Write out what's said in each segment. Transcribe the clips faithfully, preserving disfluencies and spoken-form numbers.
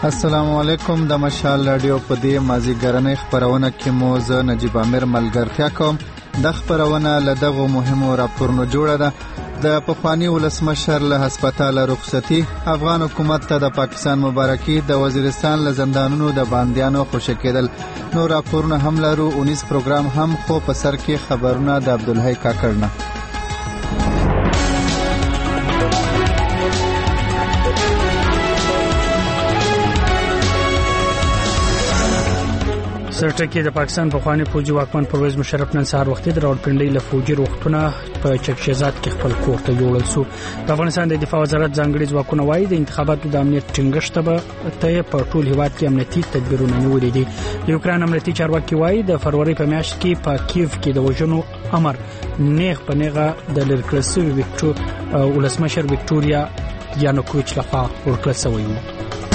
السلام علیکم. د مشال رادیو په دې مازیګرنۍ خبرونه کې مو زه نجیب امیر ملګرتیا کوم. د خبرونه له دغو مهمو راپورونو جوړه ده. د پخوانی ولسمشر له هسپتال رخصتي، افغان حکومت ته د پاکستان مبارکي، د وزیرستان له زندانونو د باندیانو خوشی کېدل. نو راپورونه هم لرو، اونیس پروګرام هم، خو په سر کې خبرونه د عبدالحی کاکړ نه. سرټکی د پاکستان پخوانی فوجي واکمن پرویز مشرف نن سهار وختي د راولپنډۍ له فوجي روغتونه په چکشزاد کې خپل کور ته جوړل شو. د افغانستان د دفاع وزارت ځانګړي ځواکونه وایي د انتخاباتو د امنیت ټینګښت به ته په ټول هیواد کې امنیتي تدبیرونه نیولې دي. د یوکران امنیتي چارواکي وایي د فروری په میاشت کې په کیف کې د وژنو امر نیغ په نیغه د لرکلسي وکټو ولسمشر وکټوریا یانوکوویچ لخوا ورکړل شوی و.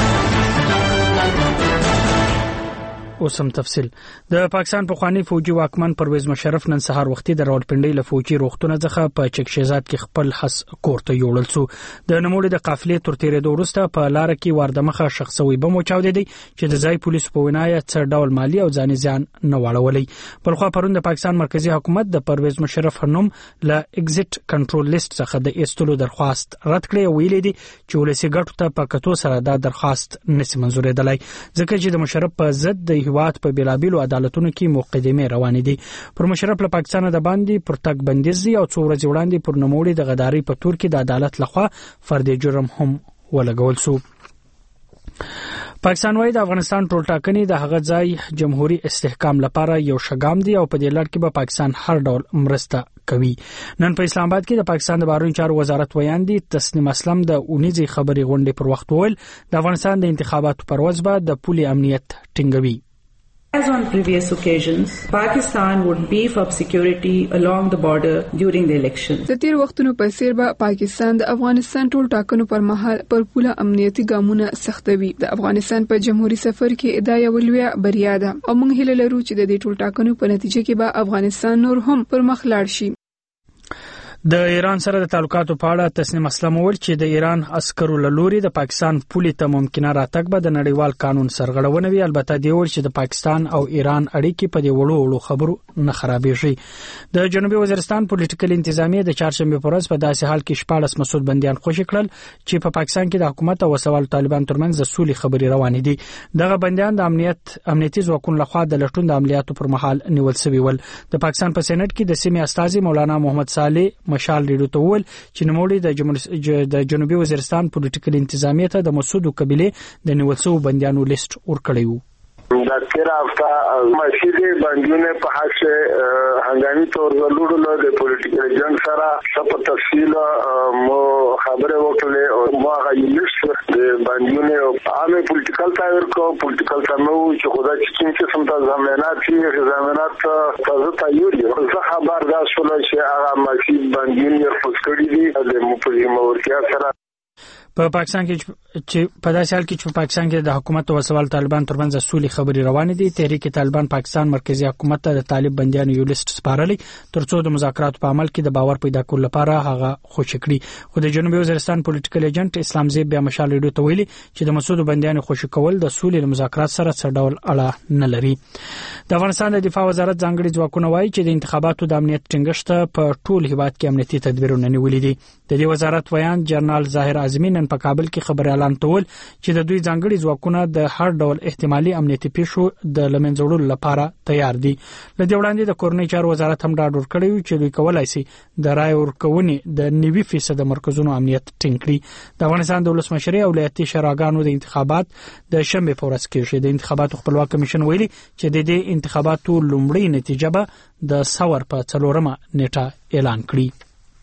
اوسم تفصیل. د پاکستان پخوانی فوجي واکمن پرویز مشرف نن سهار وختي د راولپنډۍ له فوجي روغتونه څخه په چکشزاد کې خپل حس کور ته یوړل شو. د نوموړي د قافلې تر تیرېدو وروسته په لار کې واردمخه شخصوي بم وچاودې دي چې د ځای پولیسو په وینایه څه ډول مالی او ځاني ځان نه واړولې. بلخو پرون د پاکستان مرکزی حکومت د پرویز مشرف نوم له ایگزیټ کنټرول لیست څخه د ایستلو درخواست رد کړی او ویلي دي چې ولسی ګټو ته په کتو سره دا درخواست نسی منزورېدلای، ځکه چې د مشرف په ضد د هیواد په بیلابیلو عدالتونو کې مقدمه روانې دي. پر مشرف له پاکستان د باندې پر تک بندیز دي او څو ورځې وړاندې پر نوموړي د غداري په تور کې د عدالت لخوا فرد جرم هم ولګول شو. پاکستان وايي د افغانستان ټول ټاکنې د هغه ځای جمهوریت استحکام لپاره یو شګام دي او په دې لړ کې به پاکستان هر ډول مرسته کوي. نن په اسلام آباد کې د پاکستان د بهرنیو چارو وزارت ویان دي تسنیم اسلم د اونیزي خبري غونډې پر وخت وویل د افغانستان د انتخاباتو پر ورځ به د پولي امنیت ټینګوي. As on previous occasions, Pakistan would beef up security along the border during the elections. د تیر وختونو په څیر به پاکستان د افغانستان ټول ټاکنو پر مهال پر پوله امنیتي ګامونه سختوي. د افغانستان په جمهوریت سفر کې ادعا یو لوی بریا ده او موږ هیله لرو چې د دې ټول ټاکنو په نتیجه کې به افغانستان نور هم پر مخ لاړ شي. د ایران سره د تعلقاتو په اړه تسنیم اسلم وویل چې د ایران عسکرو له لوري د پاکستان پولي ته ممکنه راتګ به د نړیوال قانون سرغړونه وي. البته دی وویل چې د پاکستان او ایران اړیکې په دې وړو وړو خبرو نه خرابېږي. د جنوبي وزیرستان پولیټیکل انتظامیه د چهارشنبه په ورځ په داسې حال کې شپاړس مسعود بنديان خوشي کړل چې په پاکستان کې د حکومت او وسوال طالبان ترمنځ د سولې خبري روانې دي. دغه بنديان د امنیت امنیتي ځواکونو لخوا د لټون د عملیاتو پر مهال نیول شوي ول. د پاکستان په سېنات کې د سیمې استازي مولانا محمد صالح مشال ریډو ته وویل چې نوموړي د جمهوریت د جنوبي وزیرستان پولیټیکل انتظامیه ته د مسعود قبيله د نیول شوو بنديانو لیست ورکړی و. در تیر هفته مسیح بندیونه په حق هنګامي تور ولودلو د پولیټیکل جنگ سره په تفصیل مو خبره وکړه او ما غوښتل د بندیونه عامه پولیټیکل تایر کو پولیټیکل تمو چې خدای چې څنګه سم ضمانات چې ضمانات تاسو ته یوري زه خبر دا شول چې هغه مسیح بندیونه فسکړي دي د مپوزي مورتیا سره په پاکستان کې چې په داسې حال کې چې په پاکستان کې د حکومت او وسوال طالبان ترمنځ سولې خبري روانې دي. تحریک طالبان پاکستان مرکزی حکومت ته د طالب بنديانو یو لیست سپارلې ترڅو د مذاکراتو په عمل کې د باور پیدا کولو لپاره هغه خوشی کړي. خو د جنوبي وزیرستان پولیټیکل ایجنټ اسلام زیب بیا مشال ریډیو ته ویلي چې د مسعود بنديانو خوشی کول د سولې د مذاکرات سره څه ډول اړه نه لري. د افغانستان د دفاع وزارت ځانګړي ځواکونه وایي چې د انتخاباتو د امنیت ټینګښت په ټول هیواد کې امنیتي تدبیرونه نیولې دي. د دې وزارت ویان جنرال ظاهر اعظمي نن په کابل کې خبر اعلان کول چې د دوی ځانګړي ځواکونه د هر ډول احتمالي امنیتي پیښو د لمنځوړلو لپاره تیار دي. لدې وړاندې د کورنۍ چارو وزارت هم دا ډور کړی چې دوی کولای شي د رای ورکونې د نوي فیصد مرکزونو امنیت ټینګ کړي. د افغانستان د ولسمشرۍ او ولایتي شوراګانو د انتخابات د شنبه په ورځ کې د انتخاباتو خپلواک کمیشن ویلي چې د دې انتخاباتو لومړی نتیجه به د سور په څلورمه نیټه اعلان کړي.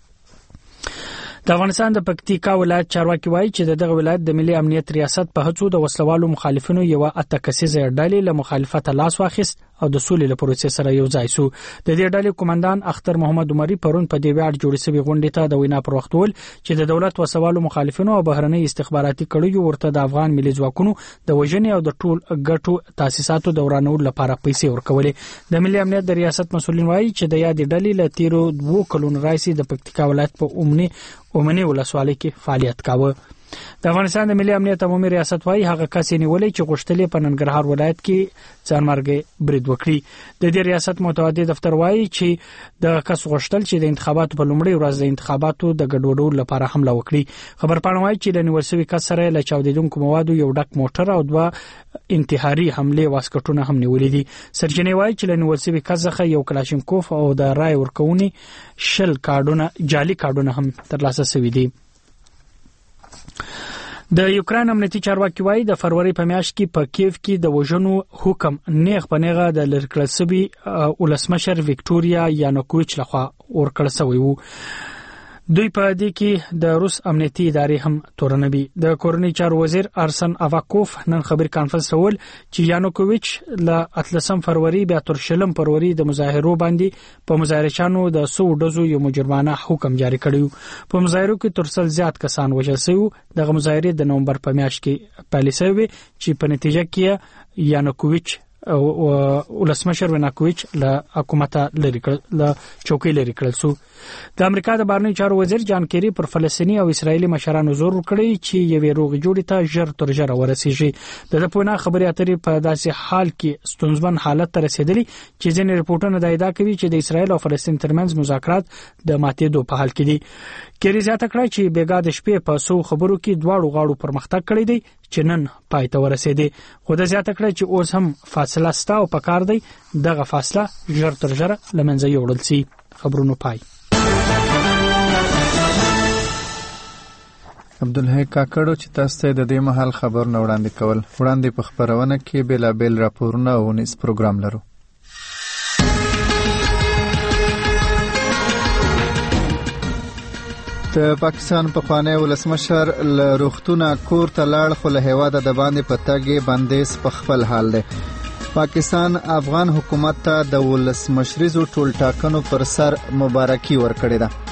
د افغانستان د پکتیکا ولایت چارواکي وایي چې دغه ولایت د ملي امنیت ریاست په هڅو د وسلوالو مخالفینو یو اته کسیزه ډلې له مخالفت لاس واخیست او د سولې له پروسې سره یو ځای شو. د دې ډلې قومندان اختر محمد عمري پرون په دې ویاړ جوړې شوې غونډې ته د وینا پر وخت ول چې د دولت وسوالو مخالفینو او بهرنۍ استخباراتي کړیو ورته د افغان ملي ځواکونو د وژنې او د ټول ګټو تاسیساتو دورانول لپاره پیسې ورکولې. د ملي امنیت د ریاست مسؤلین وایي چې د یاد ډلې له تیرو دوه کلونو راځي د پکتیکا ولایت په اومني اومني ولسوالۍ کې فعالیت کاوه. د افغانستان د ملي امنیت عمومي ریاست وايي هغه کس نیولې چې غوښتلې په ننګرهار ولایت کې ځانمرګي برید وکړي. د دې ریاست متعدد دفتر وايي چې د کس غوښتل چې د انتخاباتو په لومړۍ ورځ د انتخاباتو د ګډوډولو لپاره حمله وکړي. خبرپاڼه وايي چې د نیول شوی کس سره له چاودیدونکو موادو یو ډک موټر او دوه انتحاري حمله واسکټونه هم نیولې دي. سرچینې وايي چې له نیول شوی کس څخه یو کلاشینکوف او د رای ورکونې شل کارډونه جعلي کارډونه هم ترلاسه شوي دي. د یوکران امنیتي چارواکي وايي د فروری په میاشت کې په کیف کې د وژنو حکم نیغ په نیغه د لرکلسبي ولسمشر وکټوریا یانوکوویچ لخوا ورکړل شوی وو. دوی په دې کې د روس امنیتي ادارې هم تورنوي. د کورنۍ چارو وزیر ارسن اواکوف نن خبر کانفرنس ول چې یانوکوویچ ل اتلسم فروری بیا تر شلم فروری د مظاهرو باندې په مظاهرچانو د سو ډزو یو مجرمانه حکم جاری کړیو. په مظاهرو کې تر سل زیات کسان وژل شوي. د مظاهرې د نومبر په میاشت کې پیل شوی چې په نتیجه کې یانوکوویچ او ولسمشر وناکوویچ له حکومت لري کړل له چوکۍ لري کړل سو. د امریکا د بهرنیو چارو وزیر جان کیری پر فلسطینی او اسرایلی مشرانو زور وکړي چې یوې روغ جوړې ته ژر تر ژره ورسیږي. د پونا خبري اترې په داسې حال کې ستونزمن حالت ته رسیدلی چې ځینې رپورټونه د ادعا کوي چې د اسرایل او فلسطین ترمنځ مذاکرات د ماتېدو په حال کې دي. کیری زیاته کړه چې بیګا د شپې په سو خبرو کې دواړو غاړو پرمختګ کړی دی چې نن پای ته ورسېدي. خو د زیاته کړه چې اوس هم فاصله ستا او پکار دی دغه فاصله ژر تر ژره لمنځه یوړل شي. خبرونو پای. عبدالحی کاکړو چې تاسو ته د دې مهال خبرونه وړاندې کول وړاندې په خبرونه کې بېلابېل راپورونه او نیس پروګرام لرو. د پاکستان پخوانی ولسمشر له روغتونه کور ته لاړ خو له هیواده د باندې په تګ بندیز په خپل حال دی. پاکستان افغان حکومت ته د ولسمشریزو ټولټاکنو پر سر مبارکي ورکړې ده.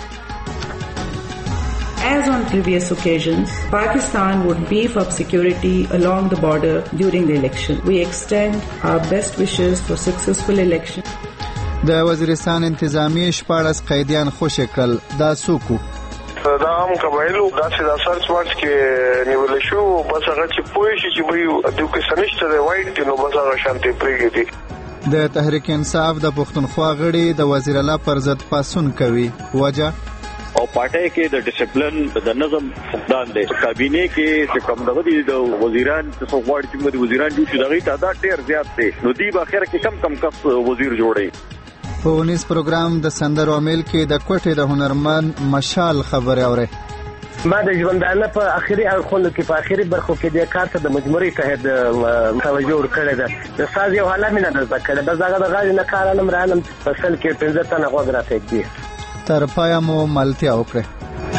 As on previous occasions, Pakistan would beef up security along the border during the election. We extend our best wishes for successful election. د وزیرستان انتظامی شپاړس قیدیان خوشی کړل. دا څوک دا هم قبایلو داسې د سرچ ورچ کې نیول شو بس هغه چې پوه شي چې وایي د کسنشته د وایي نو بس هغه شانتي پرېږدي. د تحریک انصاف د پښتونخوا غړي د وزیر اعلی پر ضد پاسون کوي. وجه او پټه کې د ډیسپلین د نظم فقدان دی. کابینه کې چې کوم دغه دي د وزیران څو غواړي چې د وزیران جوړ شي دغه تعداد ډیر زیات دی نو دی په اخر کې کم کم کس وزیر جوړي. په ونیس پروګرام د سندرو عامل کې د کوټې د هنرمند مشال خبرې اوري. ما د ژوندانه په اخري اړخونو کې په اخري برخو کې د کار ته د مجموعي ته د توجه ورکړې ده. د ساز یو حالت نه ده کړې بس هغه د غاړې نه کار نه مرانم فصل کې پنځه تنه غوږ راځي دي. تر پایا مو ملتیا وکړه.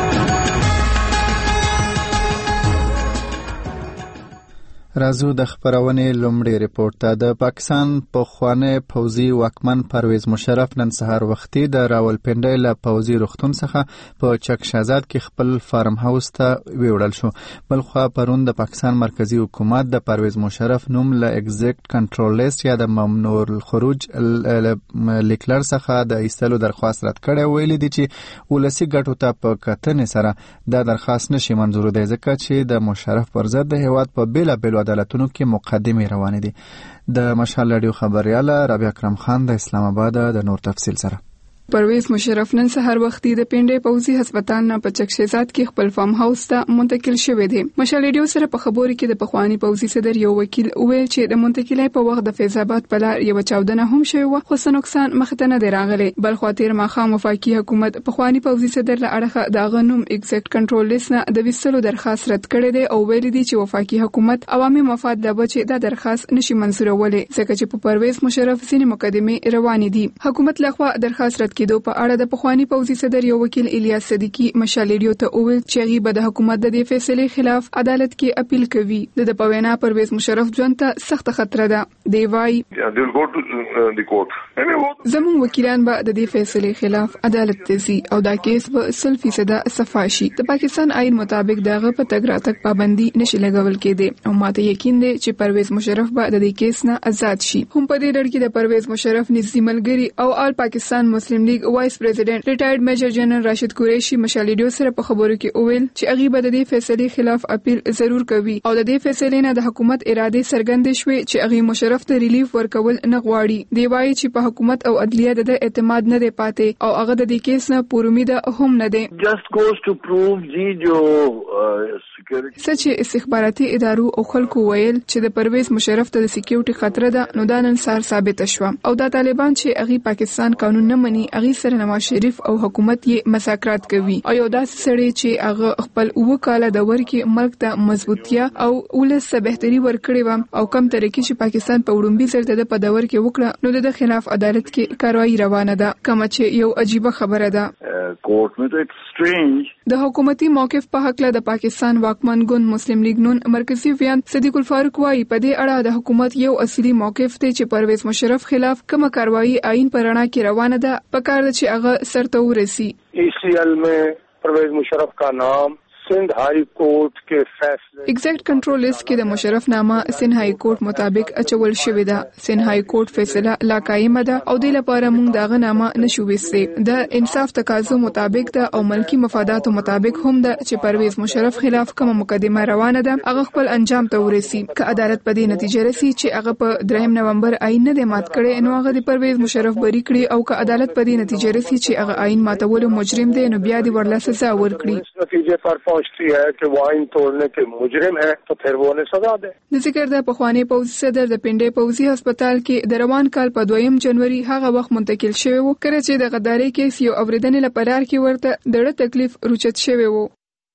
رازو د خبرونې لومړی ریپورت ته. د پاکستان پخوانی پوځي واکمن پرویز مشرف نن سهار وختي د راولپنډۍ له پوځي روغتون څخه په چک شهزاد کې خپل فارم هاوس ته ویوړل شو. بلخوا پرون د پاکستان مرکزی حکومت د پرویز مشرف نوم له ایگزیکټ کنټرول لیست یا د ممنوع الخروج لیکلر څخه د ایستلو درخواست رد کړی. ویلي دي چې ولسی ګټو ته په کتنې سره دا درخواست نشي منظور دی ځکه چې د مشرف پر ضد د هیواد په بیلابیلو عدالتونو کې مقدمې روانې دي. د مشال رادیو خبرياله رابعه اکرم خان د اسلام آباد د نور تفصیل سره. پرویز مشرف نن سهار وختي د پنډې پوځي هسپتال نه په چک شهزاد کې خپل فارم هاوس ته منتقل شوی دی. مشال ریډیو سره په خبرو کې د پخوانی پوځي صدر یو وکیل وویل چې د منتقلۍ په وخت د فیض آباد په لار یو چاودنه هم شوی و خو څه نقصان مخته نه دی راغلی. بل خو تیر ماخام وفاقي حکومت پخوانی پوځي صدر له اړخه د غنوم ایگزیکټ کنټرول لیست نه د وسلو درخواست رد کړی دی او ویل دي چې وفاقي حکومت عوامي مفاد د بچي د درخواست نشي منسورولې ځکه چې په پرویز مشرف ځینې مقدمې روانې دي. حکومت لخوا درخواست رد کېدو په اړه د پخوانی پوځي صدر یو وکیل الیاس صدیقی مشال ریډیو ته وویل چې هغه به د حکومت د دې فیصلې خلاف عدالت کې اپیل کوي. د د پوینا پرویز مشرف ژوند ته سخت خطر ده. دی وايي زموږ وکیلان به د دې فیصلې خلاف عدالت ته ځي او دا کیس به سل فیصد صفا شي. د پاکستان آئین مطابق دغه په تګ راتګ پابندي نشي لګول کېده او ماته یقین دی چې پرویز مشرف به د دې کیس نه آزاد شي. هم په دې ډول کې د پرویز مشرف نږدې ملګری او آل پاکستان مسلم مسلم لیگ وایس پریزیډنټ ریټایرډ میجر جنرال راشد قریشي مشال ریډیو سره په خبرو کې وویل چې هغه به د دې فیصلې خلاف اپیل ضرور کوي او د دې فیصلې نه د حکومت اراده څرګندې شوې چې هغه مشرف ته ریلیف ورکول نه غواړي. دی وايي چې په حکومت او عدلیه د اعتماد نه دی پاتې او هغه د دې کیس نه پورومید هم نه دی. just goes to prove جی جو سکیورټي سچ استخباراتي ادارو او خلکو ویل چې د پرویز مشرف ته د سکیورټي خطر ده نو دا نن سار ثابت شو او دا طالبان چې هغه پاکستان قانون نه مني هغه سره نواز شریف او حکومت یې مساکرات کوي او یو داسې سړی چې هغه خپل اوه کاله د ورکی ملک ته مضبوطیا او ولس بهتري ورکړي و او کم طریقې چې پاکستان په وړومبي سره د پدور کې وکړه نو د خلاف عدالت کې کاروایی روانه ده کوم چې یو عجیب خبره ده. کوर्ट में तो it's strange د حکومتي موقف په حق له د پاکستان واکمن ګوند مسلم لیگ نون مرکزی ویان صدیق الفاروق وايي په دې اړه د حکومت یو اصلي موقف دی چې پرویز مشرف خلاف کومه کاروایی آئین پرانا کې روانه ده په کار ده چې هغه سرته ورسي. ای سی ایل में परवेज मुशर्रफ का नाम Sindh high court के फैसले ایگزیکټ کنټرول لیست کې د مشرف نامه سند هائی کورټ مطابق اچول شوې ده. سند هائی کورټ فیصله لا قائمه ده او د لپاره موږ دغه نامه نشو وستې. د انصاف تقاضو مطابق ده او ملکی مفاداتو مطابق هم ده چې پرویز مشرف خلاف کومه مقدمه روانه ده هغه خپل انجام ته ورسي. که عدالت په دې نتیجه رسي چې هغه په دریم نومبر آئین نه مات کړي نو هغه د پرویز مشرف بری کړي او که عدالت په دې نتیجه رسي چې هغه آئین ماتول مجرم دی نو بیا د ورله سزا ورکړي. نتیجه پر پہنچتی ہے کہ وہ آئین توڑنے کے مجرم ہے تو پھر وہ انہیں سزا دے. د ذکر د پخوانی پوځي صدر د پنډې پوځي هسپتال کې د روان کال په دویم جنوري هغه وخت منتقل شوی و کله چې د غداري کیس یو اوریدنې لپاره کې ورته ډېر تکلیف روچت شوی و.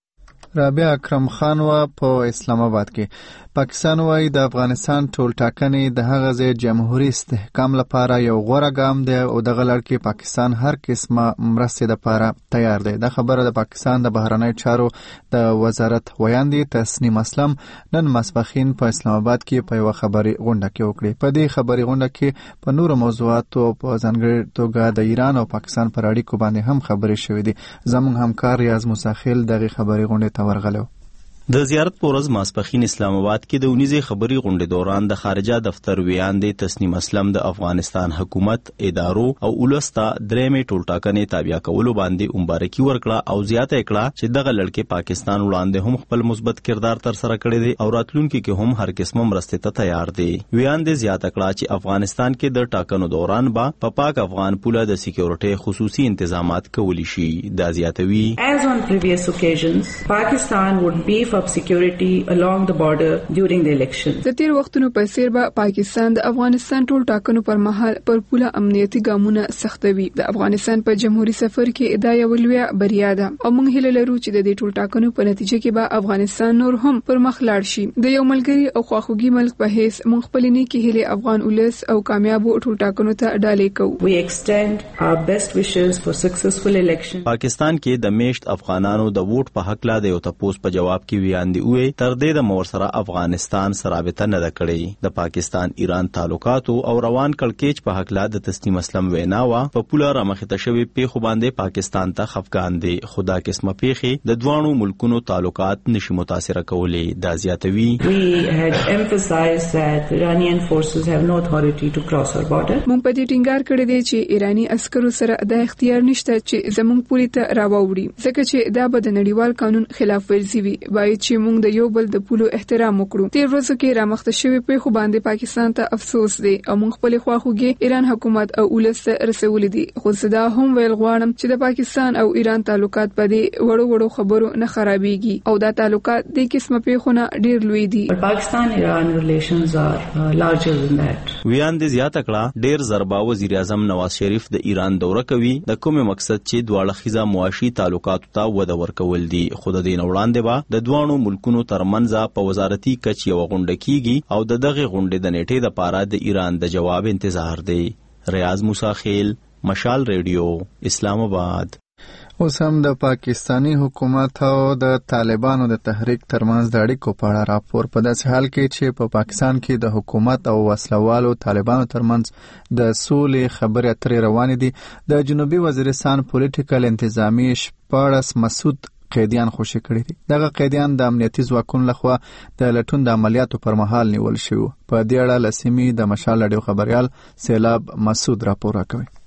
رابعه اکرم خان و په اسلام آباد کې پاکستان وايي د افغانستان ټول ټاکنې د هغه ځای جمهوریت استحکام لپاره یو غوره ګام دی او دغه لړ کې پاکستان هر قسمه مرستې لپاره تیار دی. دا خبره د پاکستان د بهرنی چارو د وزارت ویاندې تسنیم اسلم نن ماسپښین په اسلام آباد کې په یو خبري غونډه کې وکړه. په دې خبري غونډه کې په نورو موضوعاتو په ځانګړي توګه د ایران او پاکستان پر اړیکو باندې هم خبرې شوې دي. زموږ همکار ریاض موسیخیل دغه خبري غونډه ته ورغلو. د زیارت پورز ماسپخین اسلام آباد کې د اونیزه خبري غونډې دوران د خارجه دفتر ویاندې تسنیم اسلم د افغانستان حکومت ادارو او ولستا درېمې ټولټاکنې تابع کولو باندې مبارکي ورکړه او زیاته کړه چې دغه لړکې پاکستان وړاندې هم خپل مثبت کردار تر سره کړی دی او راتلونکي کې هم هر قسمه مرستې ته تیار دی. ویاندې زیاته کړه چې افغانستان کې د ټاکنو دوران با په پاک افغان پوله د سکیورټي خصوصي انتظامات کولی شي. دا زیاتوي As on previous occasions, Pakistan would beef of security along the border during the election. د تیر وختونو په څیر به پاکستان د افغانستان ټول ټاکنو پر مهال پر پوله امنیتي ګامونه سختوي. د افغانستان په جمهوریت سفر کې دا یو لوی بریا ده او موږ هیله لرو چې د دې ټول ټاکنو په نتیجه کې به افغانستان نور هم پر مخ لاړ شي. د یو ملګری او خواخوږي ملک په هیڅ موږ خپل نیکی هیله افغان ولس او کامیاب ټول ټاکنو ته ډالې کوو. We extend our best wishes for successful election. پاکستان کې د میشت افغانانو د ووټ په حق لا د یو تپوس په جواب کې ویاندې وې تر دې د مور سره افغانستان سره رابطه نه ده کړې. د پاکستان ایران تعلقاتو او روان کړکېچ په حق لا د تسنیم اسلم وینا وا په پوله رامخته شوی پیښو باندې پاکستان ته خفقان دي. خدا قسمه پیښې د دوانو ملکونو تعلقات نشي متاثر کولې. دا زیاتوي. We had emphasized that Iranian forces have no authority to cross our border. مونږ په دې ټینګار کړی دی چې ایرانی عسکرو سره د اختیار نشته چې زموږ پوری ته راووړي ځکه چې دا به د نړیوال قانون خلاف ورزي وي. باید چې موږ د یو بل د پولو احترام وکړو. تیر ورځو کې رامخته شوی پیښو باندې پاکستان ته افسوس دی او موږ خپل خواخوږي ایران حکومت او ولس رسولې دي. خو زدا هم ویل غواړم چې د پاکستان او ایران تعلقات په دې وړو وړو خبرو نه خرابېږي او دا تعلقات د قسمه پیښو نه ډیر لوی دي. Pakistan Iran relations are uh, larger than that. ویاندې زیاته کړه ډیر ضربا وزیر اعظم نواز شریف د ایران دوره کوي د کوم مقصد چې دواړه خزا معاشي تعلقات ته وده ورکول دي. خود دین وړاندې با د دوانو ملکونو ترمنځ په وزارتي کچ یو غونډه کیږي او د دغه غونډې د نیټې د پاره د ایران د جواب انتظار دی. ریاض موسیخیل مشال ریډیو اسلام آباد. اوس هم د پاکستانی حکومت او د طالبانو د تحریک ترمنځ د اړیکو په اړه راپور په داسې حال کې چې په پا پاکستان کې د حکومت او وسلوالو طالبانو ترمنځ د سولې خبرې اترې روانې دي. د جنوبي وزیرستان پولیټیکل انتظامی شپاړس مسعود قیدیان خوشی کړي دي. دغه قیدیان د امنیتي ځواکونو لخوا د لټون د عملیاتو پر مهال نیول شوي. په دې اړه له سیمې د مشال راډیو خبريال سیلاب مسعود راپور راکوي.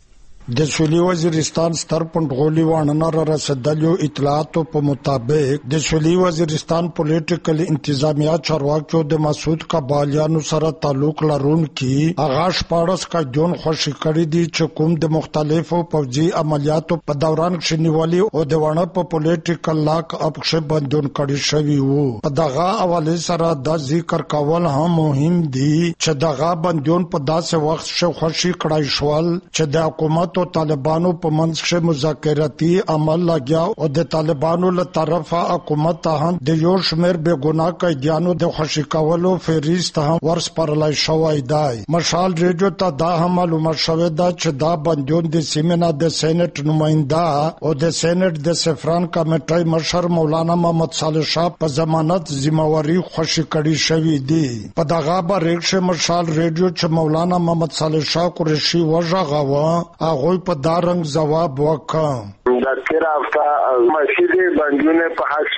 د سویلي وزیرستان ستر پونډغولي وانه را رسیدلو اطلاعاتو په مطابق د سویلي وزیرستان پولیټیکل انتظامیه چارواکو د مسعود قبالیانو سره تعلق لرونکي اغاش پاړس کا جون خوشی کړی دي چې کوم د مختلفو پوځي عملیاتو په دوران کې نیولي او د وانه په پولیټیکل لاک اپ کې بندون کړی شوی وو. په دغه حواله سره د ذکر کول هم مهم دي چې دغه بندون په داسې وخت شو خوشی کړای شول چې د حکومت او طالبانو په منځ کې مذاکراتي عمل لګیا او د طالبانو له طرفه حکومت ته د یو شمېر بے ګناه قیدیانو د خوشی کولو فهرست هم ورسپارلای شوی دی. مشال ریډیو ته دا هم معلومه شوې ده چې دا بندون د سیمینار د سېنات نماینده او د سېنات د سفران کمیټې مشر مولانا محمد صالح شاه په ضمانت ذمہواری خوشی کړي شوی دی. په دغه باندې مشال ریډیو چې مولانا محمد صالح شاه قریشي وژغاوه هغه په دارنګ جواب وکړ. در تیر هفته مسجد بندیونه په حق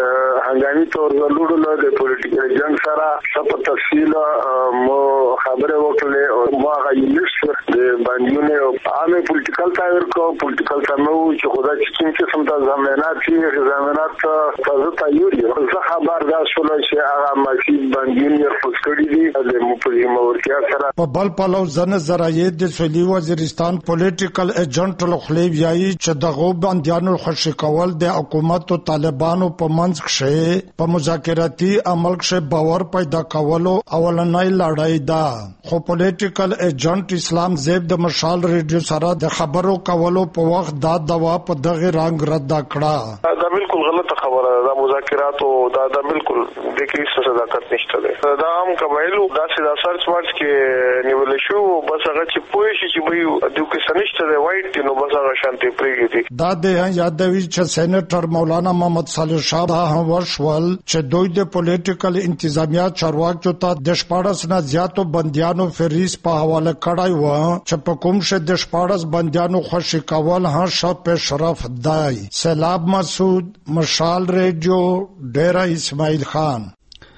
هنګامي تور لوړلو د پولیټیکل جنگ سره په تفصیل مو خبره وکړه او ما غوښتل د بندیونه عامه پولیټیکل تایر کو پولیټیکل سمو چې خدای چې څنګه سم د ضمانت چې ضمانت تاسو تایوري زه خبر دا شول چې هغه مسجد بندیونه فسکړي دي د مپوزیمو ورتیا سره په بل پلو زنه زرایې د سویلي وزیرستان پولیټیکل ایجنټ لخلی ویایي چې دغه بندیانو خوشی کول د حکومت او طالبانو په منځ کې په مذاکراتي عمل کې باور پیدا کولو اولنۍ لړۍ ده. خو پولیټیکل ایجنټ اسلام زیب د مشال ریډیو سره د خبرو کولو په وخت دا دوا په دغه رنگ رد کړه. دا بالکل غلطه خبره ده. دا مذاکرات او دا دا بالکل د کې صداقت نشته ده. دا هم قبایلو دا سیده سرچ مارچ کې نیول شو بس هغه چې پوه شي چې وایو د کې سنشته ده وایټ نو بس هغه شانتي پریږدي. دا د یادوي چې سېنیټر مولانا محمد صالح شاه هم ورشول چې دوی د پولیټیکل انتظامیه چارواکو ته د شپاړس نه زیاتو بندیانو فهرست په حواله کړای و چې په کوم شه د شپاړس بندیانو خوشی کول هم شپ شرف دی. سلام مسعود، مشال ریډیو، ډیره اسماعیل خان.